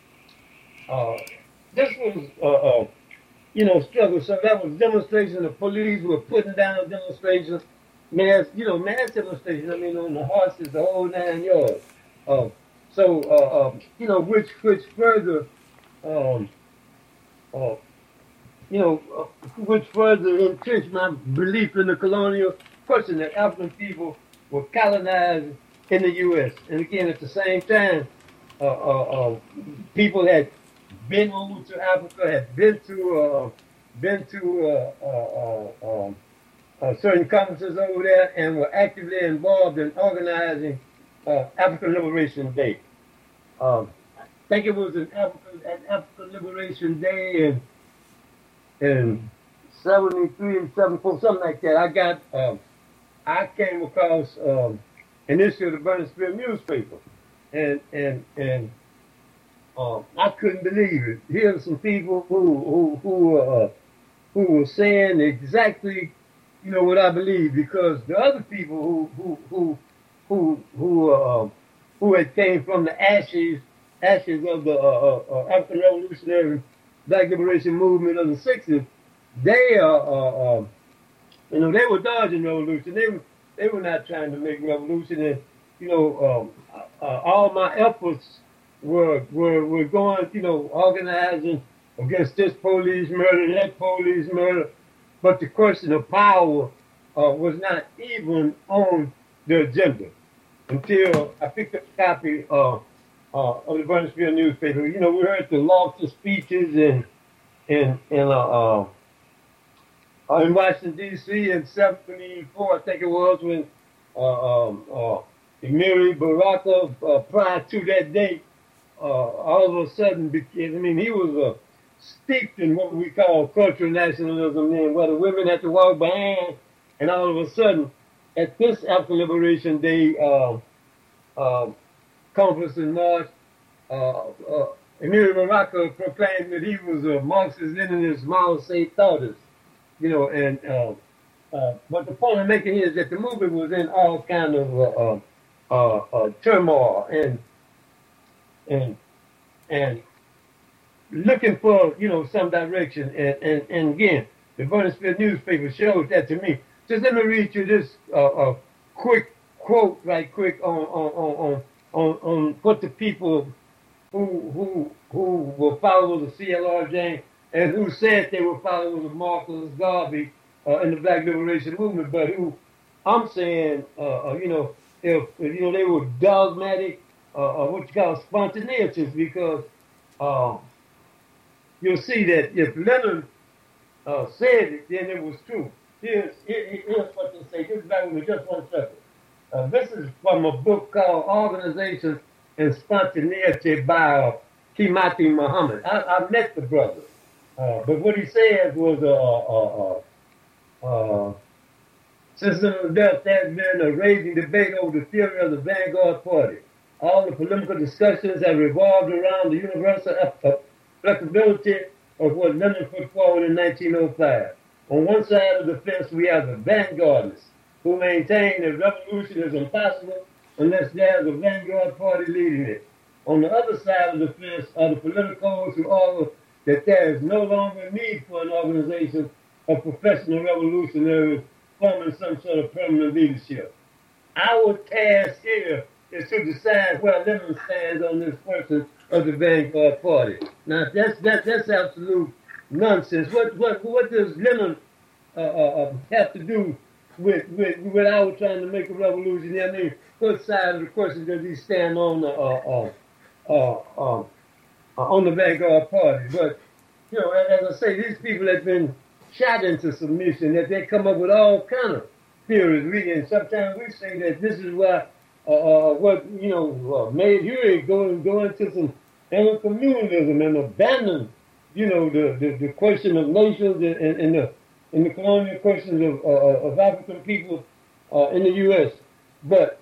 uh, this was, uh, uh, you know, struggle. So that was demonstration. The police were putting down demonstrations, mass, you know, mass demonstrations. I mean, on the horses, the whole nine yards. Uh, so, uh, uh, you know, which which further, um, uh, you know, uh, which further entrenched my belief in the colonial question that African people were colonized in the U S And again, at the same time, uh, uh, uh, people had been over to Africa, had been to uh, been to uh, uh, uh, um, uh, certain conferences over there, and were actively involved in organizing uh, African Liberation Day. Um, I think it was an African, an African Liberation Day in in seventy-three and seventy-four, something like that. I got um, I came across um, an issue of the Burning Spear newspaper, and and and. Um, I couldn't believe it. Here are some people who who who uh, who were saying exactly, you know, what I believe, because the other people who who who who who uh, who had came from the ashes ashes of the uh, uh, African Revolutionary Black Liberation Movement of the sixties, they uh, uh, uh, you know, they were dodging revolution. They were they were not trying to make revolution, and you know, um, uh, all my efforts were were were going, you know, organizing against this police murder, that police murder, but the question of power uh, was not even on the agenda until I picked up a copy uh, uh, of the Burning Spear newspaper. You know, we heard the lofty speeches in in in uh, uh, in Washington D C in seventy-four, I think it was, when uh, um, uh, Amiri Baraka, uh, prior to that date, Uh, all of a sudden became, I mean, he was uh, steeped in what we call cultural nationalism, then where the women had to walk behind, and all of a sudden, at this African Liberation Day uh, uh, conference in March, uh, uh, Amiri Baraka proclaimed that he was a Marxist, Leninist, Mao Zedong, you know, and uh, uh, but the point I'm making here is that the movement was in all kind of uh, uh, uh, uh, turmoil and and and looking for, you know, some direction. And, and, and again, the Burning Spear newspaper showed that to me. Just let me read you this uh, uh, quick quote right quick on on, on, on, on what the people who who who were followers of C L R James and who said they were followers of Marcus Garvey uh, in the Black Liberation Movement, but who I'm saying, uh, uh, you know, if, if you know they were dogmatic, Uh, uh, what you call spontaneous, because uh, you'll see that if Lenin uh, said it, then it was true. here's, here, here's what they say. Just back with me just one second. Uh, this is from a book called Organization and Spontaneity by uh, Kimati Muhammad. I, I met the brother. Uh, but what he said was, uh, uh, uh, uh, since the death, there's been a raging debate over the theory of the Vanguard Party. All the political discussions have revolved around the universal applicability of what Lenin put forward in nineteen oh five. On one side of the fence, we have the vanguardists, who maintain that revolution is impossible unless there's a vanguard party leading it. On the other side of the fence are the politicos who argue that there is no longer a need for an organization of professional revolutionaries forming some sort of permanent leadership. Our task here is to decide where Lenin stands on this question of the Vanguard Party. Now, that's that, that's absolute nonsense. What what what does Lenin uh, uh, have to do with, with with our trying to make a revolution? I mean, what side of the question does he stand on? Uh, uh, uh, uh, uh, on the Vanguard Party? But you know, as I say, these people have been shot into submission. That they come up with all kind of theories. We and sometimes we say that this is why uh, uh, what you know uh, made Huey go go into some anti-communalism and abandon you know the, the, the question of nations and, and, and the and the colonial questions of uh, of African people uh, in the U S But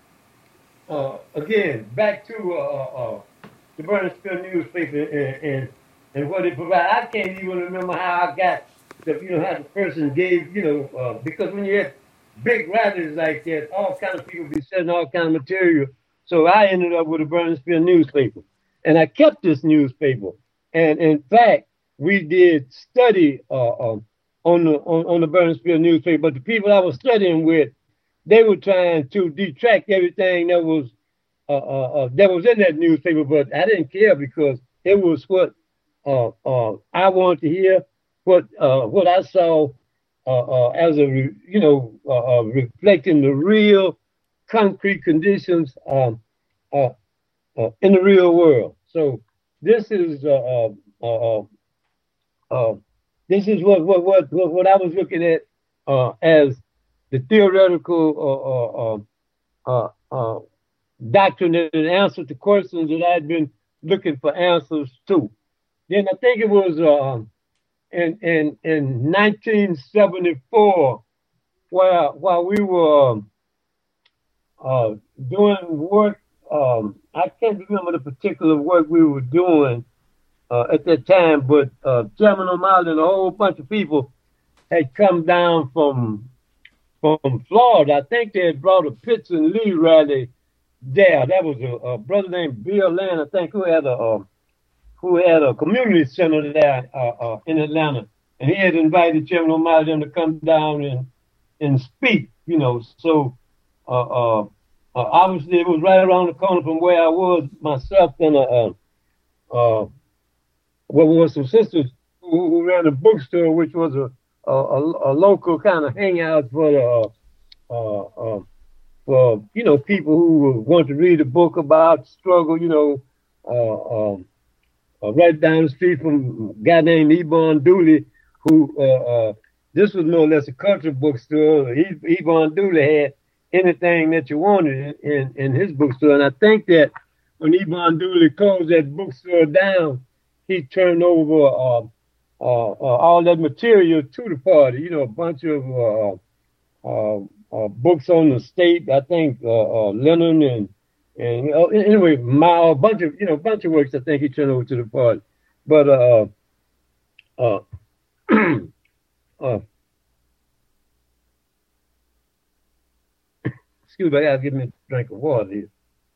uh, again, back to uh, uh, the Burnsville newspaper and, and and what it provides. I can't even remember how I got the you know how the person gave you know uh, because when you have big rallies like that, all kind of people be sending all kind of material. So I ended up with a Burnsville newspaper, and I kept this newspaper. And in fact, we did study uh, um, on the on, on the Burnsville newspaper. But the people I was studying with, they were trying to detract everything that was uh, uh, uh, that was in that newspaper. But I didn't care because it was what uh, uh, I wanted to hear, what uh, what I saw uh, uh, as a re- you know uh, uh, reflecting the real concrete conditions um, uh, uh, in the real world. So this is uh, uh, uh, uh, this is what what what what I was looking at uh, as the theoretical uh, uh, uh, uh, doctrine that answered to questions that I'd been looking for answers to. Then I think it was uh, in in in nineteen seventy-four, while while we were uh, doing work. Um, I can't remember the particular work we were doing uh, at that time, but uh, Chairman O'Malley and a whole bunch of people had come down from from Florida. I think they had brought a Pitts and Lee rally there. That was a, a brother named Bill Land, I think, who had a uh, who had a community center there uh, uh, in Atlanta, and he had invited Chairman O'Malley them to come down and and speak. You know, so. Uh, uh, Uh, obviously, it was right around the corner from where I was myself, and uh, uh, uh, well, there were some sisters who, who ran a bookstore, which was a a, a, a local kind of hangout for the uh, uh, uh, for you know people who want to read a book about struggle. You know, uh, um, uh, right down the street from a guy named Ebon Dooley, who uh, uh, this was more or less a country bookstore. He, Ebon Dooley had anything that you wanted in, in, in his bookstore. And I think that when Ebon Dooley closed that bookstore down, he turned over uh, uh, uh, all that material to the party, you know, a bunch of uh, uh, uh, books on the state, I think uh, uh, Lenin and, and uh, anyway, my, a bunch of, you know, a bunch of works I think he turned over to the party. But, uh, uh, uh, excuse me, I gotta give me a drink of water here.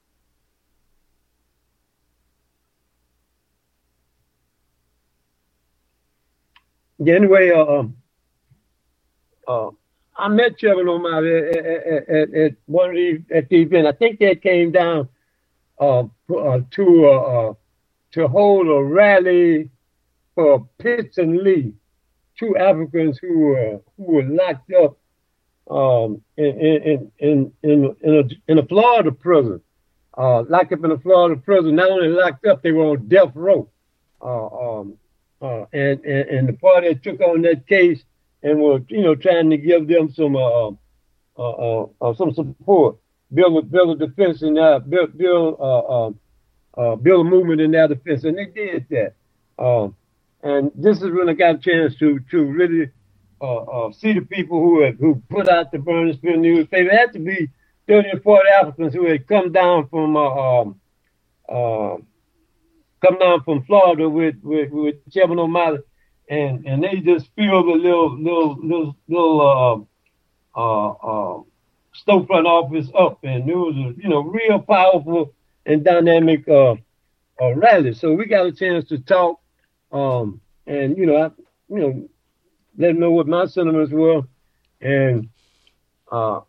Yeah, anyway, uh, uh, I met Chairman O'Malley at, at, at, at one of these at the event. I think they came down uh, uh, to uh, uh, to hold a rally for Pitts and Lee, two Africans who were who were locked up. Um, in in in in in a, in a Florida prison, uh, locked up in a Florida prison. Not only locked up, they were on death row. Uh, um, uh, and, and and the party that took on that case and were, you know, trying to give them some uh, uh, uh, uh some support, build build a defense in that, build build uh, uh, uh, build a movement in their defense, and they did that. Um, and this is when I got a chance to to really uh, uh, see the people who had, who put out the Burn the Spear newspaper. It had to be thirty or forty Africans who had come down from uh, um, uh, come down from Florida with with, with Chairman O'Malley, and and they just filled a little little little little uh, uh, uh, storefront office up, and it was a you know real powerful and dynamic uh, uh, rally. So we got a chance to talk, um, and you know I you know let them know what my sentiments were, and uh,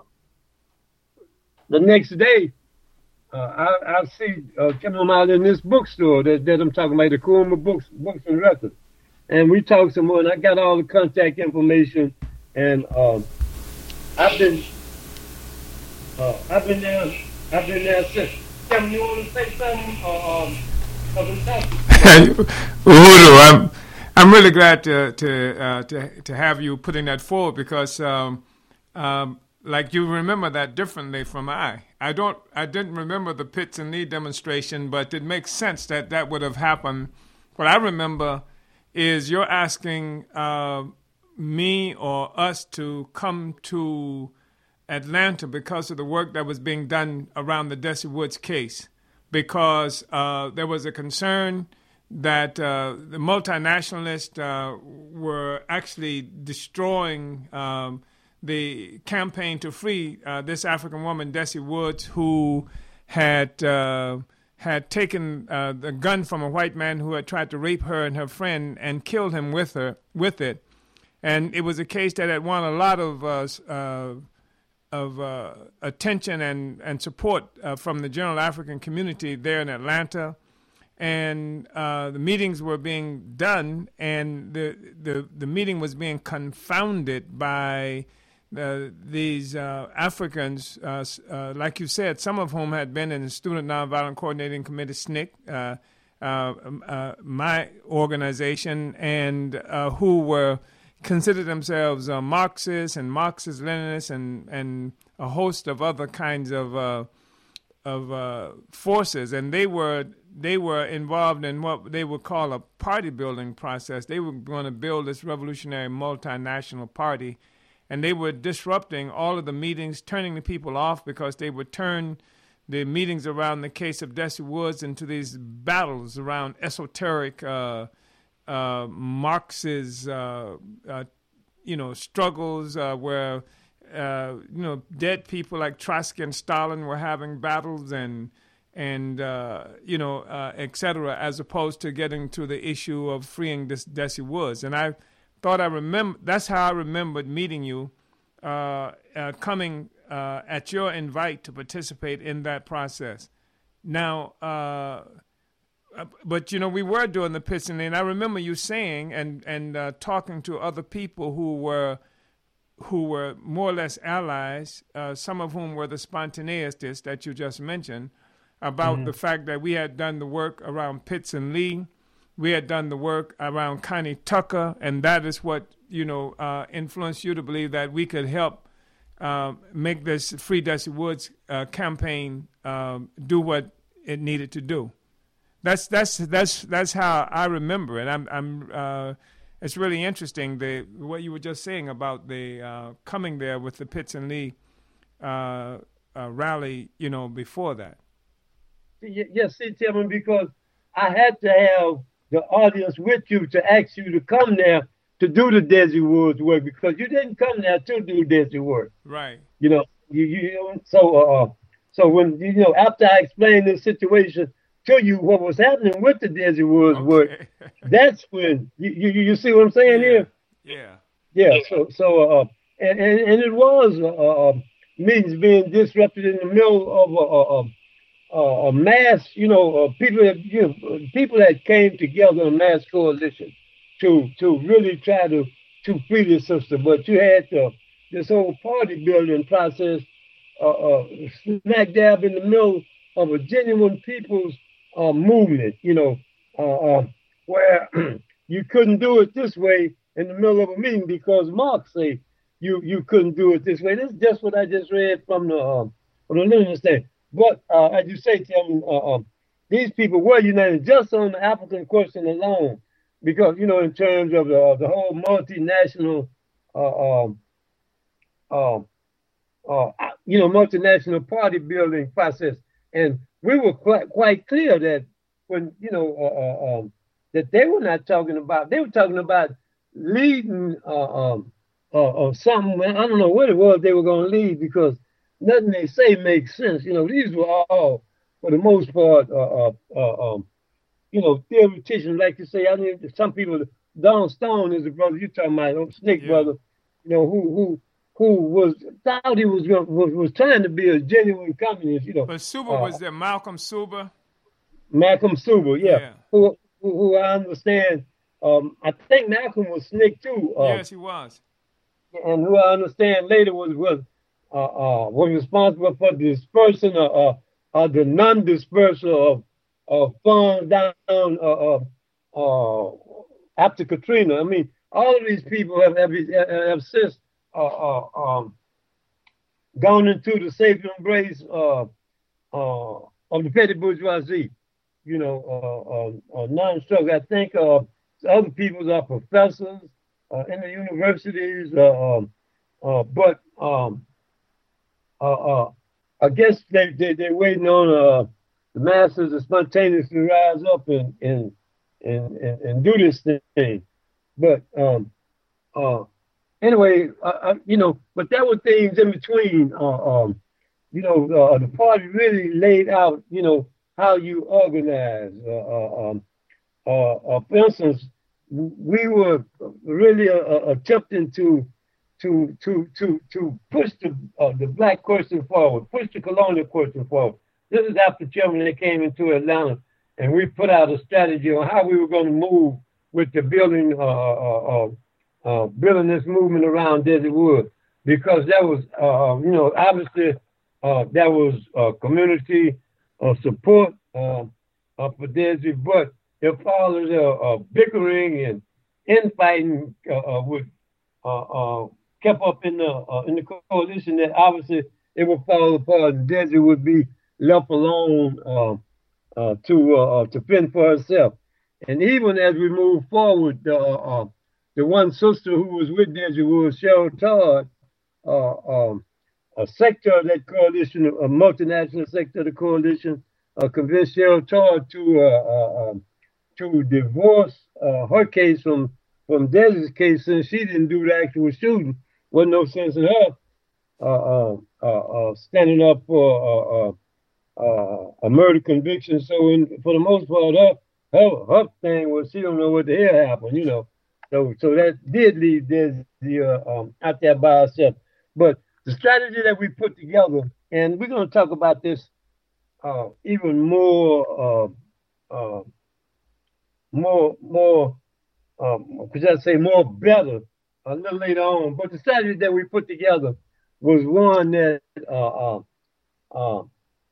the next day. Uh, I, I see uh, Chairman O'Malley in this bookstore that, that I'm talking about, the Kuruma Books, Books and Records. And we talked some more, and I got all the contact information. And um, I've been, uh, I've been there, I've been there since. Chairman, you want to say something? Uh, um, Uhuru, I'm, I'm really glad to to, uh, to to have you putting that forward because. Um, um, Like you remember that differently from I. I don't. I didn't remember the Pitts and Lee demonstration, but it makes sense that that would have happened. What I remember is you're asking uh, me or us to come to Atlanta because of the work that was being done around the Desi Woods case, because uh, there was a concern that uh, the multinationalists uh, were actually destroying. Um, the campaign to free uh, this African woman, Desi Woods, who had uh, had taken uh, the gun from a white man who had tried to rape her and her friend and killed him with her with it. And it was a case that had won a lot of uh, uh, of uh, attention and, and support uh, from the general African community there in Atlanta. And uh, the meetings were being done, and the, the, the meeting was being confounded by Uh, these uh, Africans, uh, uh, like you said, some of whom had been in the Student Nonviolent Coordinating Committee, S N C C, uh, uh, uh, my organization, and uh, who were considered themselves uh, Marxists and Marxist-Leninists and, and a host of other kinds of uh, of uh, forces, and they were they were involved in what they would call a party building process. They were going to build this revolutionary multinational party. And they were disrupting all of the meetings, turning the people off because they would turn the meetings around the case of Desi Woods into these battles around esoteric uh, uh, Marxist, uh, uh, you know, struggles uh, where, uh, you know, dead people like Trotsky and Stalin were having battles and, and uh, you know, uh, et cetera, as opposed to getting to the issue of freeing this Desi Woods. And I thought I remember, that's how I remembered meeting you, uh, uh, coming uh, at your invite to participate in that process. Now, uh, but, you know, we were doing the Pitts and Lee, and I remember you saying and, and uh, talking to other people who were who were more or less allies, uh, some of whom were the spontaneists that you just mentioned, about mm-hmm. the fact that we had done the work around Pitts and Lee. We had done the work around Connie Tucker, and that is what, you know, uh, influenced you to believe that we could help uh, make this Free Desi Woods uh, campaign um, do what it needed to do. That's that's that's that's how I remember it. I'm I'm. Uh, it's really interesting the what you were just saying about the uh, coming there with the Pitts and Lee uh, uh, rally. You know, before that. Yes, see, Tim, because I had to have the audience with you to ask you to come there to do the Desi Woods work, because you didn't come there to do Desi work. Right. You know, you, you so uh, so when you know after I explained the situation to you, what was happening with the Desi Woods okay. work, that's when you, you you see what I'm saying yeah. here? Yeah. Yeah. So so uh, and, and and it was uh, meetings being disrupted in the middle of a. Uh, uh, Uh, a mass, you know, uh, people that you know, people that came together in a mass coalition to to really try to to free the system. But you had uh, this whole party building process uh, uh, smack dab in the middle of a genuine people's uh, movement, you know, uh, uh, where you couldn't do it this way in the middle of a meeting because Marx say you you couldn't do it this way. This is just what I just read from the um, from the Lunar State. But uh, as you say, Tim, uh, um, these people were united just on the African question alone, because you know, in terms of the the whole multinational, uh, um, uh, uh, you know, multinational party building process, and we were quite quite clear that when you know uh, uh, um, that they were not talking about, they were talking about leading uh, um, uh, uh, something. I don't know what it was they were going to lead, because nothing they say makes sense. You know, these were all, for the most part, uh, uh, uh, um, you know, theoreticians, like you say. I mean, some people, Don Stone is the brother you're talking about, oh, Snake yeah. brother, you know, who who who was thought he was was, was trying to be a genuine communist. You know, but Suba uh, was there, Malcolm Suba. Malcolm Suba, yeah, yeah. Who, who who I understand. Um, I think Malcolm was Snake too. Uh, yes, he was. And who I understand later was was uh, uh, was responsible for the dispersion of uh, uh, the non-dispersal of of funds down uh, uh, uh, after Katrina. I mean, all of these people have have, have since uh, uh, um, gone into the safe embrace uh, uh, of the petty bourgeoisie. You know, uh, uh, uh, non-struggle. I think. Uh, Other people are professors uh, in the universities, uh, um, uh, but um, uh, uh, I guess they, they, they're waiting on uh, the masses to spontaneously rise up and, and, and, and, and do this thing. But um, uh, anyway, uh, uh, you know, but there were things in between. Uh, um, you know, uh, the party really laid out, you know, how you organize. Uh, uh, um, Uh, uh, for instance, we were really uh, uh, attempting to to to to to push the uh, the black question forward, push the colonial question forward. This is after Chairman came into Atlanta, and we put out a strategy on how we were going to move with the building uh, uh, uh, uh, building this movement around Desert Woods, because that was uh, you know obviously uh, that was uh, community uh, support uh, uh, for Desert, but if all of the uh, bickering and infighting uh, uh, would uh, uh, kept up in the uh, in the coalition, that obviously it would fall apart, and Desi would be left alone uh, uh, to uh, to fend for herself. And even as we move forward, uh, uh, the one sister who was with Desi was Cheryl Todd, uh, um, a sector of that coalition, a multinational sector of the coalition, uh, convinced Cheryl Todd to uh, uh, um, to divorce uh, her case from from Desi's case, since she didn't do the actual shooting. Wasn't no sense in her uh, uh, uh, uh, standing up for uh, uh, uh, a murder conviction. So, in, for the most part, her, her her thing was she don't know what the hell happened, you know. So, so that did leave Desi uh, um, out there by herself. But the strategy that we put together, and we're going to talk about this uh, even more. Uh, uh, more, more, um, could I say more better a little later on. But the strategy that we put together was one that uh, uh, uh,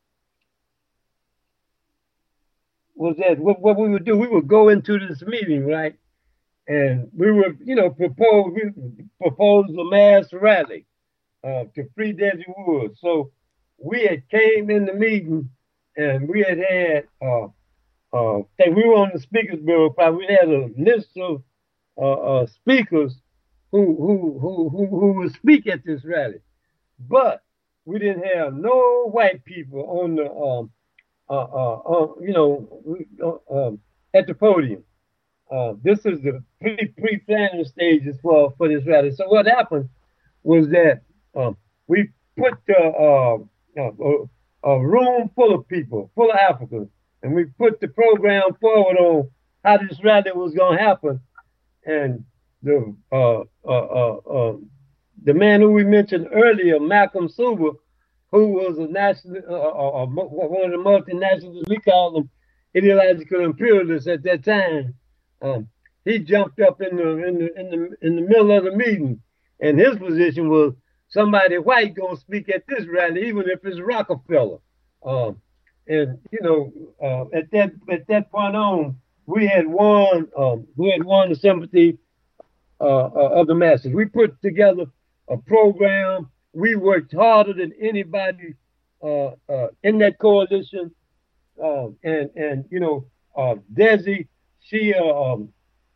was that what, what we would do. We would go into this meeting, right, and we would, you know, propose we propose a mass rally uh, to free Desi Woods. So we had came in the meeting, and we had had. Uh, Uh, think we were on the speakers bureau. Probably we had a list of uh, uh, speakers who who who who who would speak at this rally, but we didn't have no white people on the um uh, uh, uh you know uh, um, at the podium. Uh, this is the pre pre planning stages for for this rally. So what happened was that um, we put the, uh, uh, a, a room full of people, full of Africans. And we put the program forward on how this rally was going to happen. And the uh, uh, uh, uh, the man who we mentioned earlier, Malcolm Suba, who was a national, uh, uh, one of the multinationals, we call them ideological imperialists at that time. Um, he jumped up in the in the in the in the middle of the meeting, and his position was somebody white gonna speak at this rally, even if it's Rockefeller. Um, And you know, uh, at that at that point on, we had won um, we had won the sympathy uh, uh, of the masses. We put together a program. We worked harder than anybody uh, uh, in that coalition. Uh, and, and, you know, uh, Desi, she, uh, um,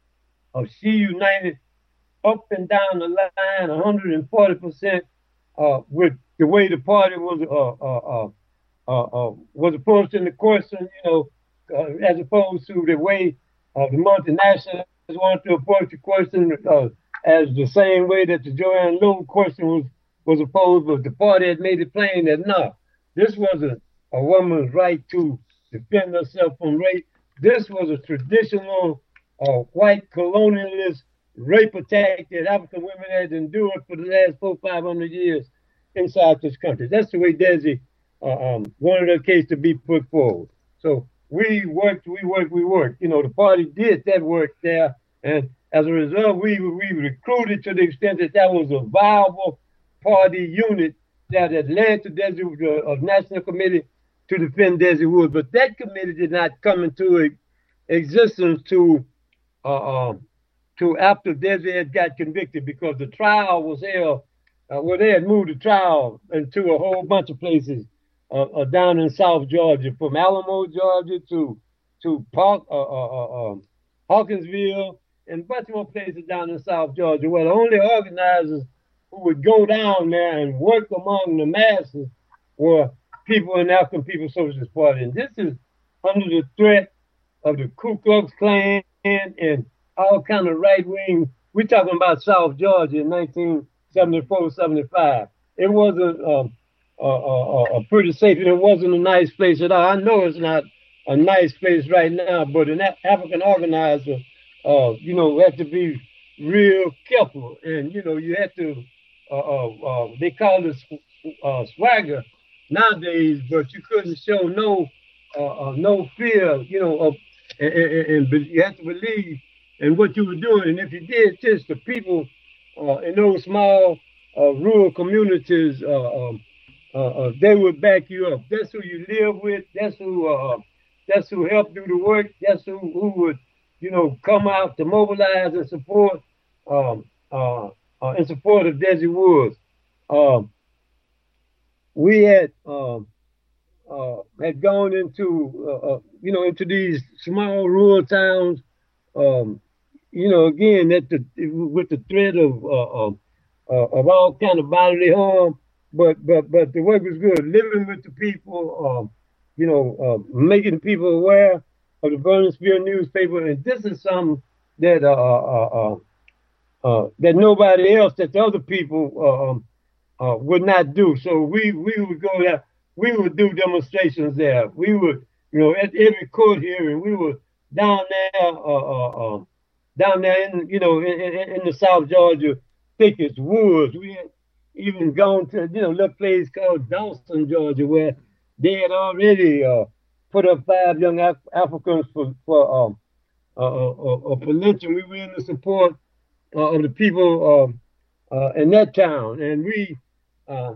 uh, she united up and down the line one hundred forty percent uh, with the way the party was uh, uh, uh, uh, uh, was approached in the question, you know, uh, as opposed to the way uh, the multinationals wanted to approach the question uh, as the same way that the Joanne Lowe question was, was opposed, but the party had made it plain that no, this wasn't a woman's right to defend herself from rape. This was a traditional uh, white colonialist rape attack that African women had endured for the last four, five hundred years inside this country. That's the way Desi uh, um, wanted her case to be put forward. So we worked, we worked, we worked. You know, the party did that work there, and as a result, we we recruited to the extent that that was a viable party unit that had led to Desi, the uh, National Committee to defend Desi Woods. But that committee did not come into existence to uh, um, to after Desi had got convicted, because the trial was held. Uh, well, they had moved the trial into a whole bunch of places uh, uh, down in South Georgia, from Alamo, Georgia, to to Park, uh, uh, uh, um, Hawkinsville, and a bunch more places down in South Georgia, where the only organizers who would go down there and work among the masses were people in the African People's Socialist Party. And this is under the threat of the Ku Klux Klan and all kind of right-wing. We're talking about South Georgia in nineteen seventy-four, seventy-five. It wasn't um, a, a, a pretty safe, and it wasn't a nice place at all. I know it's not a nice place right now, but an African organizer, uh, you know, had to be real careful. And, you know, you had to, uh, uh, uh, they call it uh, swagger nowadays, but you couldn't show no uh, uh, no fear, you know, of, and, and, and you had to believe in what you were doing. And if you did this, the people uh, in those small uh, rural communities, uh, um, uh, uh, they would back you up. That's who you live with. That's who uh, that's who helped do the work. That's who, who would, you know, come out to mobilize and support um, uh, uh, in support of Desi Woods. Um, we had um, uh, had gone into uh, uh, you know, into these small rural towns. Um, you know, again, that the with the threat of uh, uh, uh, of all kind of bodily harm, but but but the work was good. Living with the people, um, you know, uh, making people aware of the Burning Spear newspaper, and this is something that uh, uh, uh, uh, that nobody else, that the other people uh, um, uh, would not do. So we we would go there, we would do demonstrations there. We would, you know, at every court hearing, we were down there, uh, uh, uh, down there in, you know, in, in, in the South Georgia thickets, woods. We had even gone to, you know, a little place called Dawson, Georgia, where they had already uh, put up five young Af- Africans for for um, uh, uh, uh, for lynching. We were in the support uh, of the people uh, uh, in that town, and we, uh,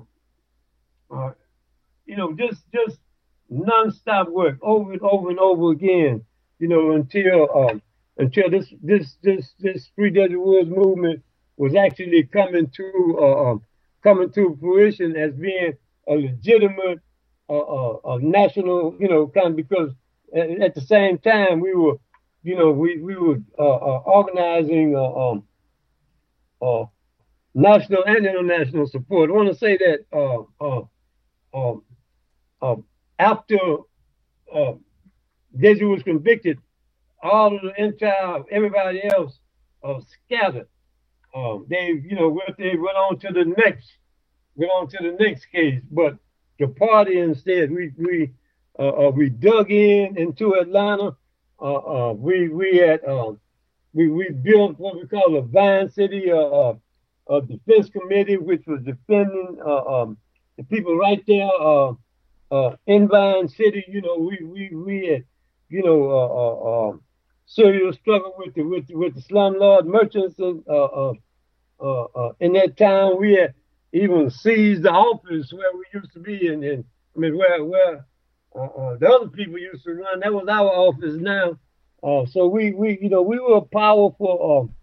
uh, you know, just just nonstop work over and over and over again. You know, until um, until this this this this Free Desi Woods movement was actually coming to uh, um, coming to fruition as being a legitimate uh, uh, uh, national, you know, kind of, because at, at the same time we were, you know, we we were uh, uh, organizing uh, um, uh, national and international support. I want to say that uh, uh, uh, uh, after uh, Desi was convicted, all of the entire, everybody else uh, scattered. Um, they, you know, went, they went on to the next, went on to the next case. But the party instead, we we uh, uh, we dug in into Atlanta. Uh, uh, we we had um, we we built what we call a Vine City uh, uh, uh, Defense Committee, which was defending uh, um, the people right there uh, uh, in Vine City. You know, we we we had, you know, uh, uh, uh, serious struggle with the with the, with the slumlord merchants uh, uh, uh, uh, in that town. We had even seized the office where we used to be, and, and I mean where where uh, uh, the other people used to run. That was our office now. Uh, so we we you know we were a powerful uh,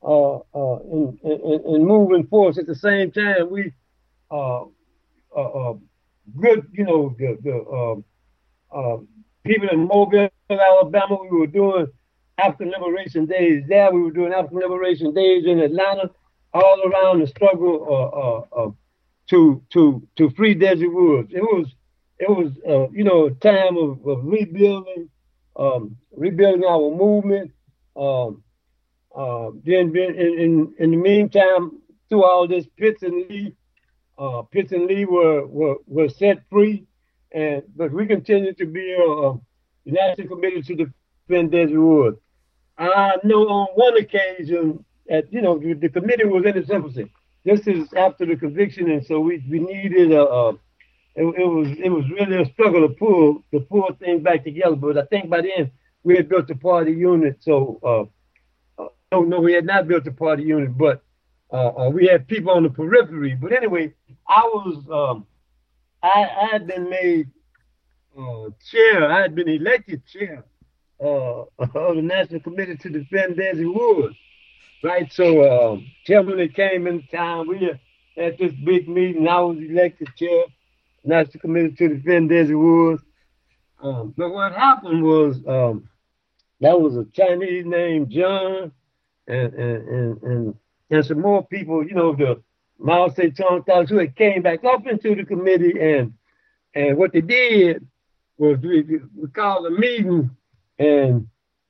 uh, uh, in, in, in moving force. At the same time, we uh, uh, uh, good, you know, the, the uh, uh, people in Mobile, Alabama, we were doing African Liberation Days there. We were doing African Liberation Days in Atlanta, all around the struggle uh, uh, uh, to to to free Desert Woods. It was it was uh, you know, a time of, of rebuilding, um, rebuilding our movement. Um, uh, then in, in in the meantime, through all this, Pitts and Lee, uh, Pitts and Lee were were were set free, and but we continue to be a uh, national committee to defend Desert Woods. I know on one occasion, at you know, the, the committee was in its infancy. This is after the conviction, and so we, we needed a. a it, it was it was really a struggle to pull to pull things back together. But I think by then we had built a party unit. So uh, uh, no, no, we had not built a party unit, but uh, uh, we had people on the periphery. But anyway, I was um, I, I had been made uh, chair. I had been elected chair uh, of the National Committee to defend Desert Woods. Right, so um, Chairman came in town. We had this big meeting. I was elected chair, National Committee to defend Desert Woods. Um, but what happened was um, that was a Chinese named John, and and, and and and some more people. You know, the Mao Zedong thugs who had came back up into the committee, and and what they did was we, we called a meeting, and.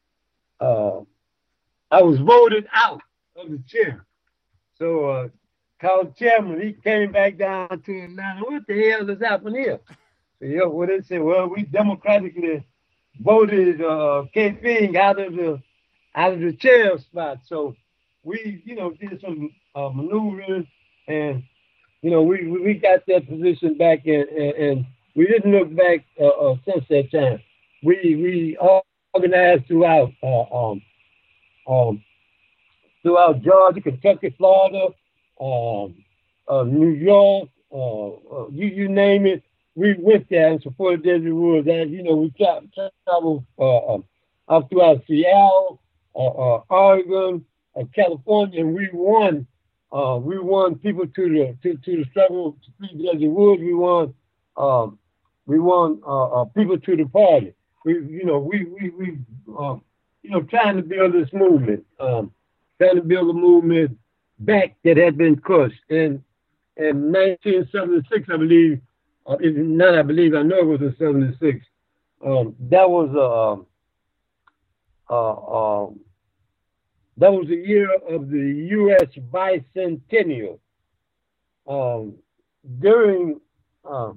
Uh, I was voted out of the chair. So uh called chairman, he came back down to Atlanta. What the hell is happening here? So yeah, well they said, well, we democratically voted uh K Fing out of the out of the chair spot. So we, you know, did some uh, maneuvering, and you know, we we got that position back, and and, and we didn't look back uh, uh, since that time. We we organized throughout uh, um Um, throughout Georgia, Kentucky, Florida, um, uh, New York, uh, uh, you, you name it, we went there and supported Desert Woods. And, you know, we tra- traveled uh, uh, up throughout Seattle, uh, uh, Oregon, uh, California, and we won. Uh, we won people to the to, to the struggle to free Desert Woods. We won. Um, we won uh, uh, people to the party. We, you know, we we we. Um, You know, trying to build this movement, um, trying to build a movement back that had been crushed. And in nineteen seventy-six, I believe, uh, if not, I believe, I know it was in seventy-six. Um, that was a uh, uh, uh, that was the year of the U S bicentennial. Um, during um,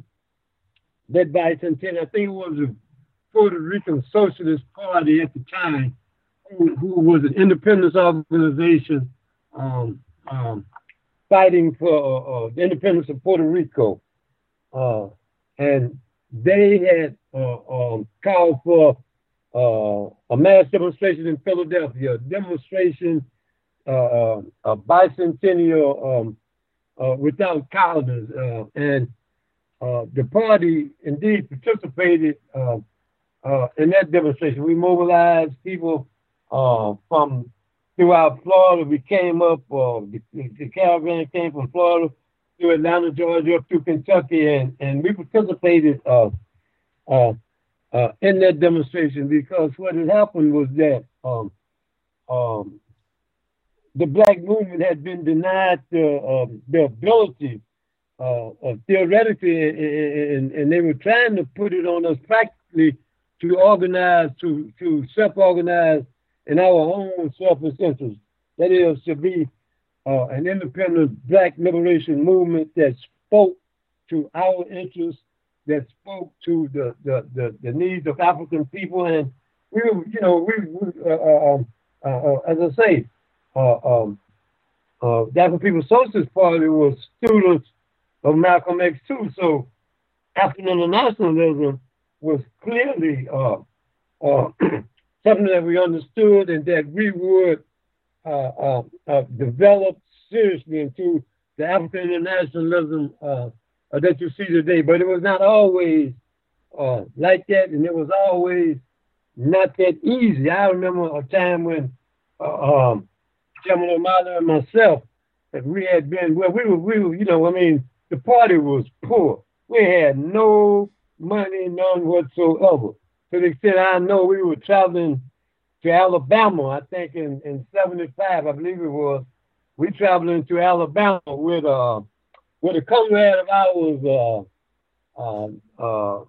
that bicentennial, I think it was a Puerto Rican Socialist Party at the time, who, who was an independence organization um, um, fighting for uh, uh, the independence of Puerto Rico. Uh, and they had uh, um, called for uh, a mass demonstration in Philadelphia, a demonstration, uh, uh, a bicentennial um, uh, without collars. Uh, and uh, the party indeed participated uh, Uh, in that demonstration. We mobilized people uh, from throughout Florida. We came up, uh, the, the caravan came from Florida through Atlanta, Georgia, up through Kentucky, and, and we participated uh, uh, uh, in that demonstration, because what had happened was that um, um, the Black movement had been denied the, uh, the ability uh, uh, theoretically, and, and they were trying to put it on us practically to organize, to, to self-organize in our own self-interest. That is, to be uh, an independent Black liberation movement that spoke to our interests, that spoke to the, the, the, the needs of African people. And we, you know, we, we uh, uh, uh, uh, as I say, uh, um, uh, the African People's Socialist Party was students of Malcolm X too. So African internationalism was clearly uh, uh, something that we understood, and that we would uh, uh, uh, develop seriously into the African internationalism uh, uh, that you see today. But it was not always uh, like that, and it was always not that easy. I remember a time when uh, um, Chairman O'Malley and myself, that we had been, well, we were, we were, you know, I mean, the party was poor. We had no money, none whatsoever. To the extent I know, we were traveling to Alabama, I think in, in seventy-five, I believe it was. We traveling to Alabama with, uh, with a comrade of ours, uh, uh, uh,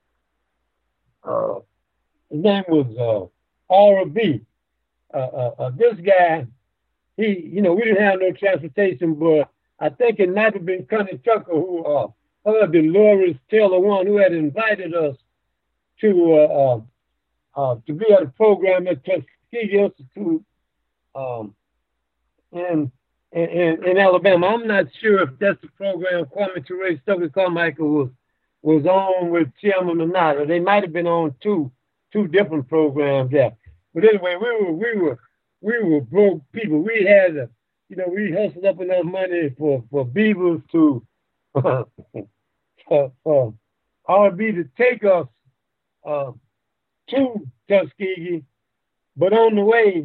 uh, his name was uh, R B. Uh, uh, uh, this guy, he, you know, we didn't have no transportation, but I think it might have been Connie Tucker who uh, heard Dolores Taylor one who had invited us to uh, uh, uh, to be at a program at Tuskegee Institute um, in, in in Alabama. I'm not sure if that's the program Kwame Ture Stokely Carmichael was was on with Chairman or not, or they might have been on two two different programs there. But anyway, we were we were we were broke people. We had a, you know, we hustled up enough money for, for Beavers to uh, for, for R B to take us uh, to Tuskegee, but on the way,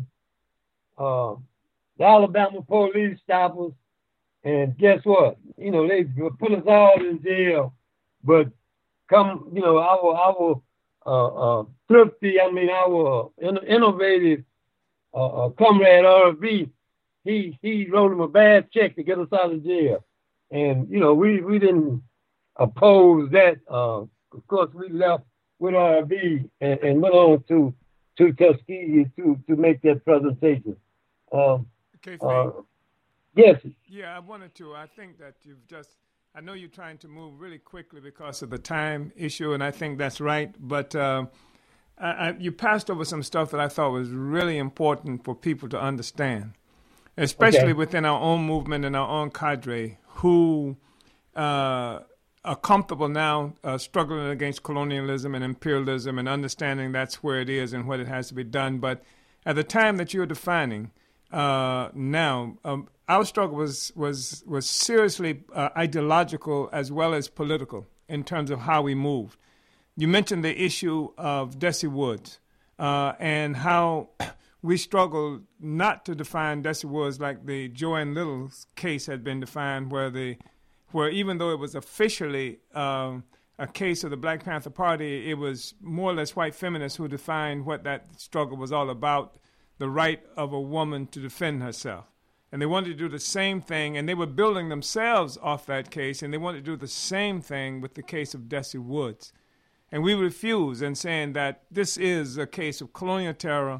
uh, the Alabama police stopped us, and guess what? You know, they put us all in jail. But come, you know, our our uh, uh, thrifty, I mean, our in- innovative uh, uh, comrade R B, he he wrote him a bad check to get us out of jail, and you know, we we didn't oppose that. Uh, of course, we left with R B and, and went on to to Tuskegee to to make that presentation. Um, okay, uh, yes. Yeah, I wanted to. I think that you've just. I know you're trying to move really quickly because of the time issue, and I think that's right. But uh, I, I, you passed over some stuff that I thought was really important for people to understand, especially okay. within our own movement and our own cadre, who uh, are comfortable now uh, struggling against colonialism and imperialism and understanding that's where it is and what it has to be done. But at the time that you're defining uh, now, um, our struggle was was was seriously uh, ideological as well as political in terms of how we moved. You mentioned the issue of Desi Woods uh, and how we struggled not to define Desi Woods like the Joanne Little's case had been defined, where the where even though it was officially um, a case of the Black Panther Party, it was more or less white feminists who defined what that struggle was all about, the right of a woman to defend herself. And they wanted to do the same thing, and they were building themselves off that case, and they wanted to do the same thing with the case of Desi Woods. And we refused and saying that this is a case of colonial terror.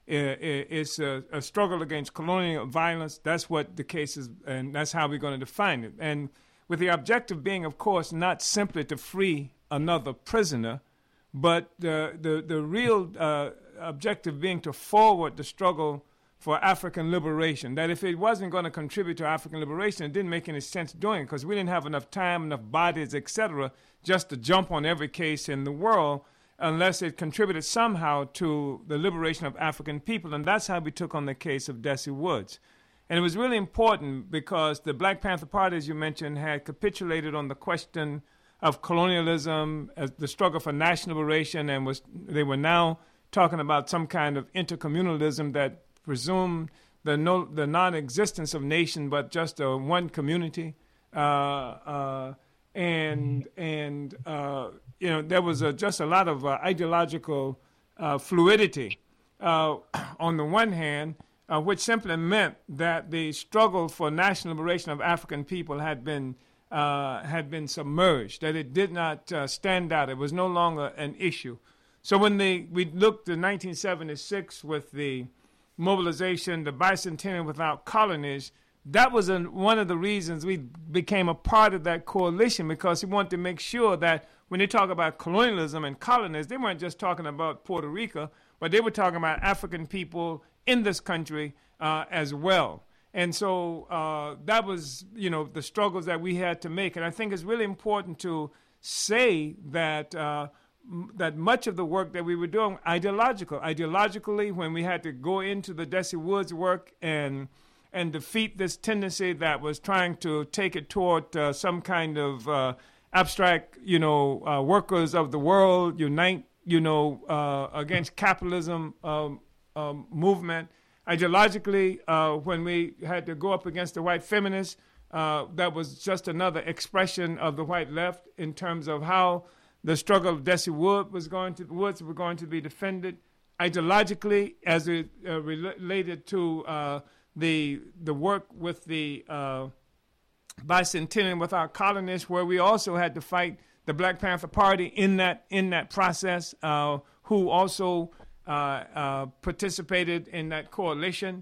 It's a, a struggle against colonial violence. That's what the case is, and that's how we're going to define it. And with the objective being, of course, not simply to free another prisoner, but the, the, the real uh, objective being to forward the struggle for African liberation, that if it wasn't going to contribute to African liberation, it didn't make any sense doing it because we didn't have enough time, enough bodies, et cetera, just to jump on every case in the world unless it contributed somehow to the liberation of African people. And that's how we took on the case of Desi Woods. And it was really important because the Black Panther Party, as you mentioned, had capitulated on the question of colonialism, as the struggle for national liberation, and was they were now talking about some kind of intercommunalism that presumed the no, the non-existence of nation, but just a one community, uh, uh, and and uh, you know there was a, just a lot of uh, ideological uh, fluidity uh, on the one hand, uh, which simply meant that the struggle for national liberation of African people had been uh, had been submerged, that it did not uh, stand out. It was no longer an issue. So when they we looked in nineteen seventy-six with the mobilization, the bicentennial without colonies, that was an, one of the reasons we became a part of that coalition, because we wanted to make sure that when they talk about colonialism and colonies, they weren't just talking about Puerto Rico, but they were talking about African people in this country uh, as well. And so uh, that was, you know, the struggles that we had to make. And I think it's really important to say that uh, that much of the work that we were doing, ideological, ideologically, when we had to go into the Desi Woods work and and defeat this tendency that was trying to take it toward uh, some kind of uh, abstract, you know, uh, workers of the world, unite, you know, uh, against capitalism um, um, movement. Ideologically, uh, when we had to go up against the white feminists, uh, that was just another expression of the white left in terms of how the struggle of Desi Wood was going to Woods were going to be defended. Ideologically, as it uh, related to uh, the the work with the uh, bicentennial with our colonists, where we also had to fight the Black Panther Party in that in that process, uh, who also uh, uh, participated in that coalition,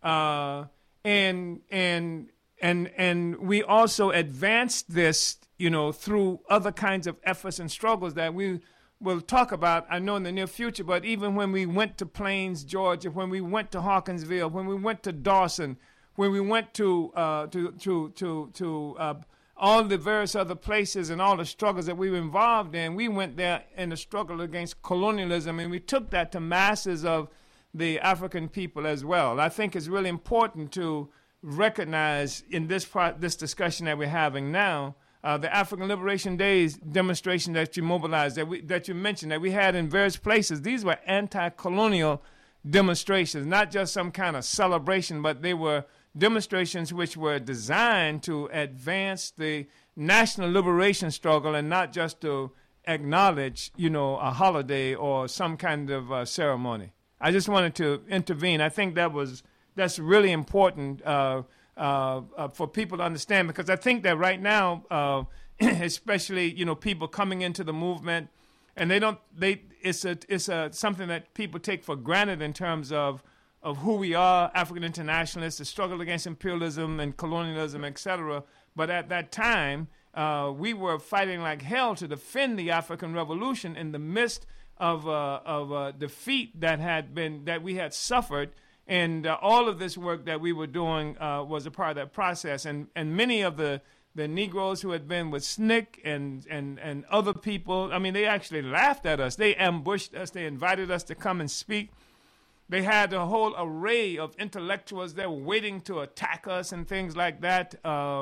uh, and and and and we also advanced this, you know, through other kinds of efforts and struggles that we will talk about, I know, in the near future. But even when we went to Plains, Georgia, when we went to Hawkinsville, when we went to Dawson, when we went to uh, to to to to uh, all the various other places and all the struggles that we were involved in, we went there in the struggle against colonialism, and we took that to masses of the African people as well. I think it's really important to recognize in this part, this discussion that we're having now, uh, the African Liberation Days demonstration that you mobilized, that we that you mentioned, that we had in various places. These were anti-colonial demonstrations, not just some kind of celebration, but they were demonstrations which were designed to advance the national liberation struggle and not just to acknowledge, you know, a holiday or some kind of uh, ceremony. I just wanted to intervene. I think that was that's really important uh, uh, uh, for people to understand, because I think that right now, uh, especially, you know, people coming into the movement, and they don't they it's a it's a something that people take for granted in terms of of who we are, African internationalists, the struggle against imperialism and colonialism, et cetera. But at that time, uh, we were fighting like hell to defend the African Revolution in the midst of uh, of uh, defeat that had been that we had suffered, and uh, all of this work that we were doing uh, was a part of that process. And and many of the the Negroes who had been with S N C C and and and other people, I mean, they actually laughed at us. They ambushed us. They invited us to come and speak. They had a whole array of intellectuals that were waiting to attack us and things like that. Uh,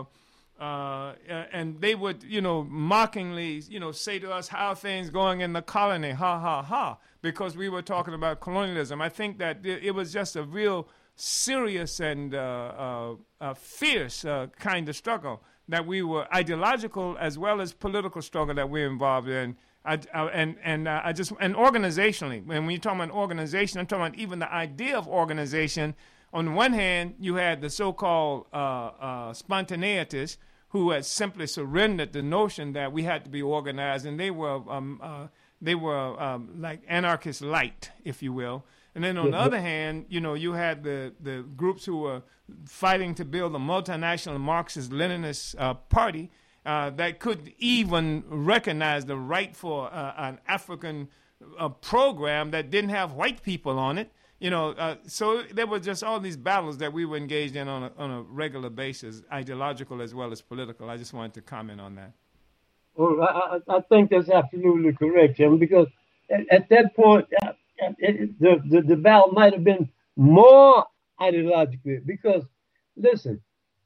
uh, and they would, you know, mockingly, you know, say to us, how are things going in the colony? Ha, ha, ha, because we were talking about colonialism. I think that it was just a real serious and uh, uh, uh, fierce uh, kind of struggle that we were, ideological as well as political struggle that we're involved in. I, I, and and uh, I just and organizationally, when you talk about organization, I'm talking about even the idea of organization. On one hand, you had the so-called uh, uh, spontaneities who had simply surrendered the notion that we had to be organized, and they were um, uh, they were um, like anarchist light, if you will. And then on the other hand, you know, you had the the groups who were fighting to build a multinational Marxist-Leninist uh, party. Uh, that could even recognize the right for uh, an African uh, program that didn't have white people on it. You know, uh, so there were just all these battles that we were engaged in on a, on a regular basis, ideological as well as political. I just wanted to comment on that. Well, I, I think that's absolutely correct, Jim, because at, at that point, uh, it, the, the, the battle might have been more ideologically, because, listen,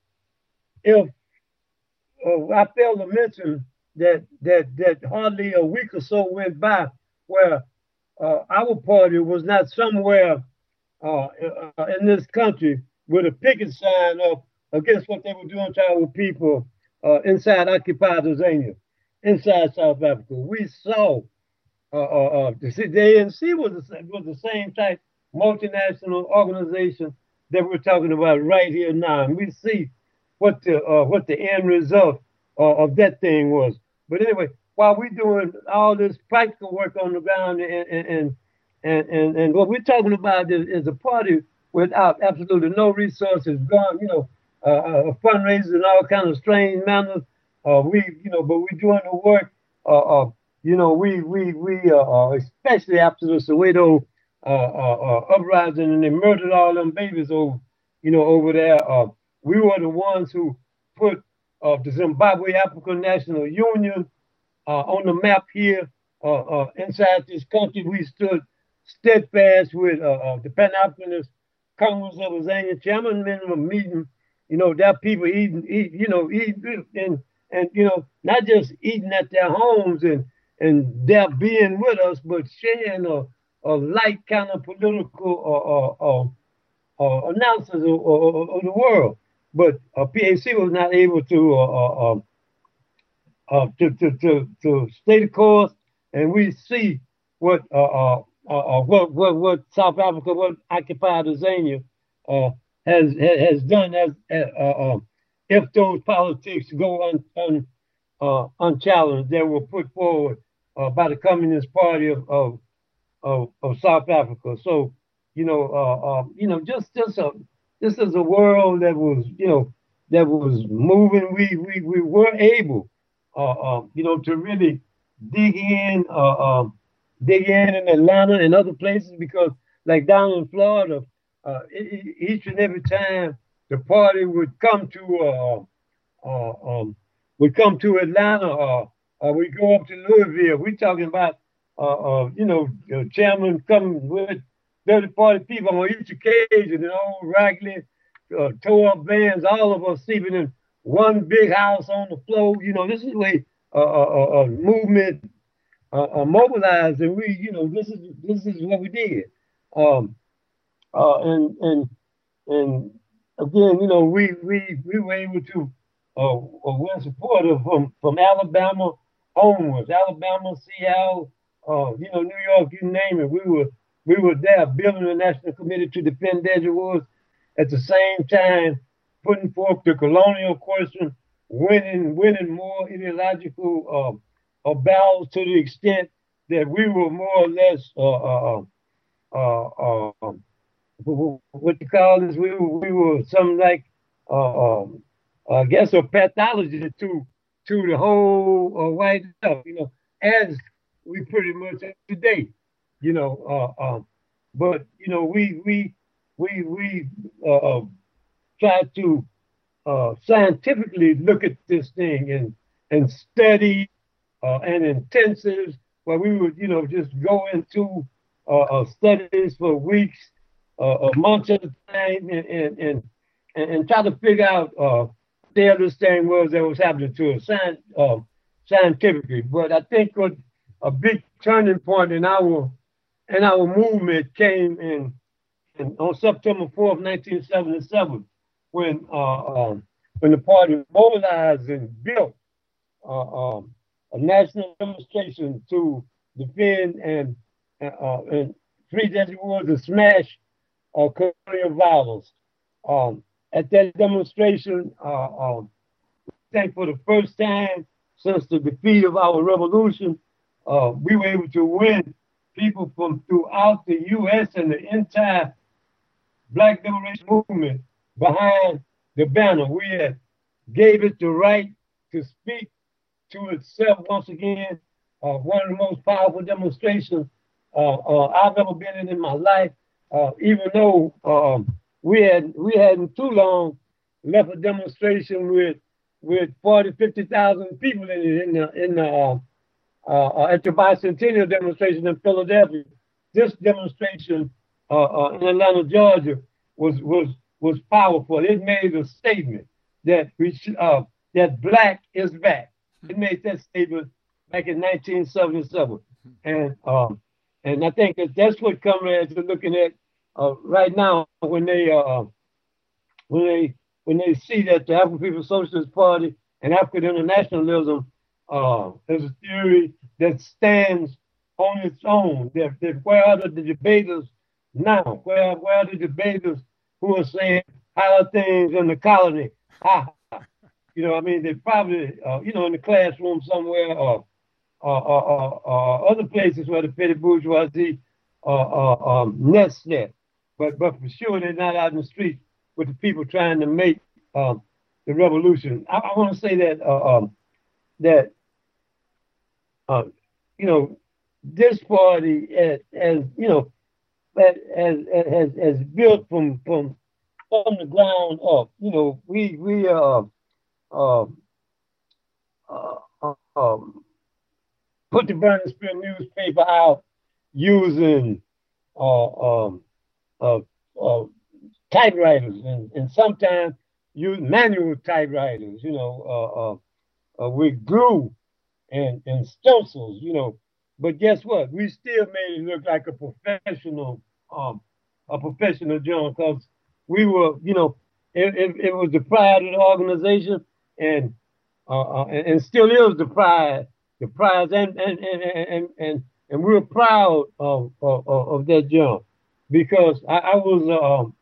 if Uh, I failed to mention that that that hardly a week or so went by where uh, our party was not somewhere uh, uh, in this country with a picket sign up against what they were doing to our people uh, inside occupied Tanzania, inside South Africa. We saw uh, uh, uh, the, the A N C was the, was the same type multinational organization that we're talking about right here now, and we see what the uh, what the end result uh, of that thing was. But anyway, while we're doing all this practical work on the ground, and and and and, and what we're talking about is, is a party without absolutely no resources, gone, you know, uh, uh, fundraisers in all kinds of strange manners. Uh, we, you know, but we're doing the work. Uh, uh, you know, we we we uh, uh, especially after the Soweto uh, uh, uh, uprising, and they murdered all them babies over, you know, over there. Uh, We were the ones who put uh, the Zimbabwe African National Union uh, on the map here uh, uh, inside this country. We stood steadfast with uh, uh, the Pan-Africanist Congress of Tanzania chairman minimum meeting. You know, there are people eating, eat, you know, eating and and you know, not just eating at their homes and and they're being with us, but sharing a, a light kind of political uh, uh, uh, uh, announcers of, of, of the world. But uh, P A C was not able to uh, uh, um, uh, to, to to to stay the course, and we see what uh, uh, uh, uh, what what what South Africa, what Occupy Tanzania uh, has has done as uh, uh, if those politics go un, un, uh, unchallenged, they were put forward uh, by the Communist Party of, of of of South Africa. So you know, uh, uh, you know, just just a this is a world that was you know that was moving. We we we were able, uh, uh, you know, to really dig in, uh, um, dig in in Atlanta and other places because, like down in Florida, uh, e- e- each and every time the party would come to uh, uh, um, would come to Atlanta, uh, uh, we go up to Louisville. We're talking about, uh, uh, you know, the chairman coming with thirty, forty people on each occasion, and old raggedy, uh, tore up vans, all of us sleeping in one big house on the floor. You know, this is the way a uh, uh, uh, movement uh, uh, mobilized, and we, you know, this is this is what we did. Um, uh, and and and again, you know, we we we were able to uh, uh, win support of, from from Alabama onwards, Alabama, Seattle, uh, you know, New York, you name it. We were we were there building a national committee to defend Desert Woods. At the same time, putting forth the colonial question, winning winning more ideological uh, uh, battles to the extent that we were more or less uh, uh, uh, uh, what you call this? We were, we were something like, uh, um, I guess, a pathology to to the whole uh, white stuff, you know, as we pretty much are today, you know. Uh, um, but you know, we we we we uh, try to uh, scientifically look at this thing and and study uh, and intensives where we would, you know, just go into uh, uh, studies for weeks. Uh, a month at a time, and and, and and try to figure out uh, the other thing was that was happening to us science, uh, scientifically. But I think what a big turning point in our in our movement came in, in on September fourth, nineteen seventy-seven, when uh, um, when the party mobilized and built uh, um, a national demonstration to defend and uh, and free Desert Woods and smash Uh, colonial violence. Um, at that demonstration, uh, um, I think for the first time since the defeat of our revolution, uh, we were able to win people from throughout the U S and the entire Black liberation movement behind the banner. We had gave it the right to speak to itself once again. Uh, one of the most powerful demonstrations uh, uh, I've ever been in in my life. Uh, even though um, we had we hadn't too long left a demonstration with with forty, fifty thousand people in it in the in the uh, uh, at the bicentennial demonstration in Philadelphia. This demonstration uh, uh, in Atlanta, Georgia, was was was powerful. It made a statement that we should, uh, that Black is back. It made that statement back in nineteen seventy-seven, and um, and I think that that's what comrades are looking at. Uh, right now, when they uh, when they when they see that the African People's Socialist Party and African internationalism uh, is a theory that stands on its own, that, that where are the debaters now? Where where are the debaters who are saying how are things in the colony? Ha, ha. You know, I mean, they probably uh, you know in the classroom somewhere or or, or, or, or other places where the petty bourgeoisie uh, uh, um, nests there. But but for sure, they're not out in the street with the people trying to make um, the revolution. I, I want to say that uh, um, that uh, you know this party has, has you know has, has has built from from from the ground up. You know we we uh, uh, uh, um, put the Burning Spear newspaper out using. Uh, um, Uh, uh, typewriters and, and sometimes use manual typewriters, you know, uh, uh, uh, with glue and, and stencils, you know. But guess what? We still made it look like a professional, um, a professional journal because we were, you know, it, it, it was the pride of the organization, and uh, uh, and, and still is the pride, the pride, and and and and and, and we were proud of of, of that job, because I, I was um,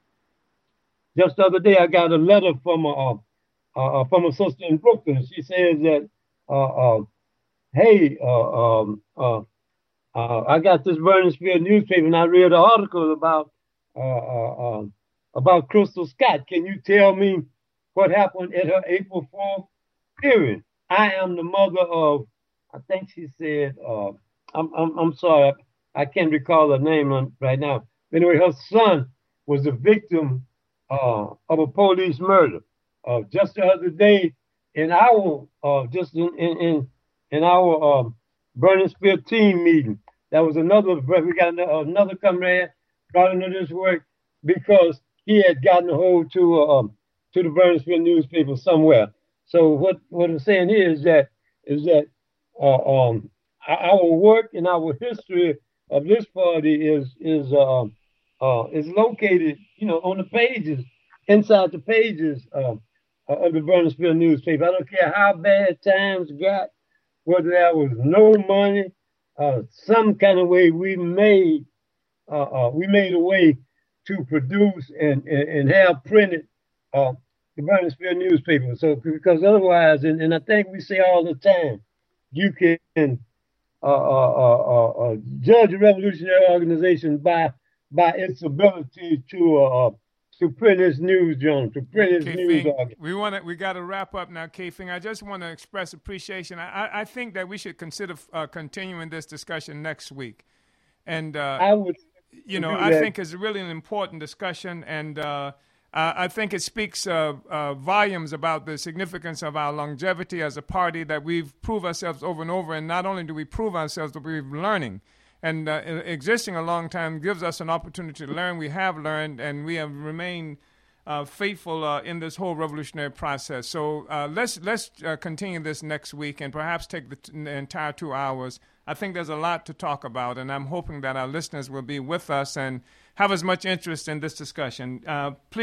just the other day I got a letter from a uh, from a sister in Brooklyn. She says that, uh, uh, hey, uh, um, uh, uh, I got this Burning Spear newspaper, and I read an article about uh, uh, uh, about Crystal Scott. Can you tell me what happened at her April fourth hearing? I am the mother of, I think she said, uh, I'm, I'm I'm sorry, I can't recall her name on, right now. Anyway, her son was a victim uh, of a police murder. Uh, just the other day, in our uh, just in in in, in our um, Burning Spear team meeting, that was another. We got another comrade brought into this work because he had gotten a hold to uh, um, to the Burning Spear newspaper somewhere. So what what I'm saying here is that is that uh, um, our work and our history of this party is is uh, uh, is located, you know, on the pages, inside the pages uh, of the Burning Spear newspaper. I don't care how bad times got, whether there was no money, uh, some kind of way we made uh, uh, we made a way to produce and and, and have printed uh, the Burning Spear newspaper. So because otherwise, and, and I think we say all the time, you can uh, uh, uh, uh, judge a revolutionary organization by by its ability to uh, to print its news journal, to print its news organ. We want to. We got to wrap up now, K-Fing. I just want to express appreciation. I, I think that we should consider uh, continuing this discussion next week, and uh, I would, you know, I think it's really an important discussion, and uh, I think it speaks uh, uh, volumes about the significance of our longevity as a party, that we've proved ourselves over and over, and not only do we prove ourselves, but we're learning. And uh, existing a long time gives us an opportunity to learn. We have learned, and we have remained uh, faithful uh, in this whole revolutionary process. So uh, let's let's uh, continue this next week, and perhaps take the, t- the entire two hours. I think there's a lot to talk about, and I'm hoping that our listeners will be with us and have as much interest in this discussion. Uh, please.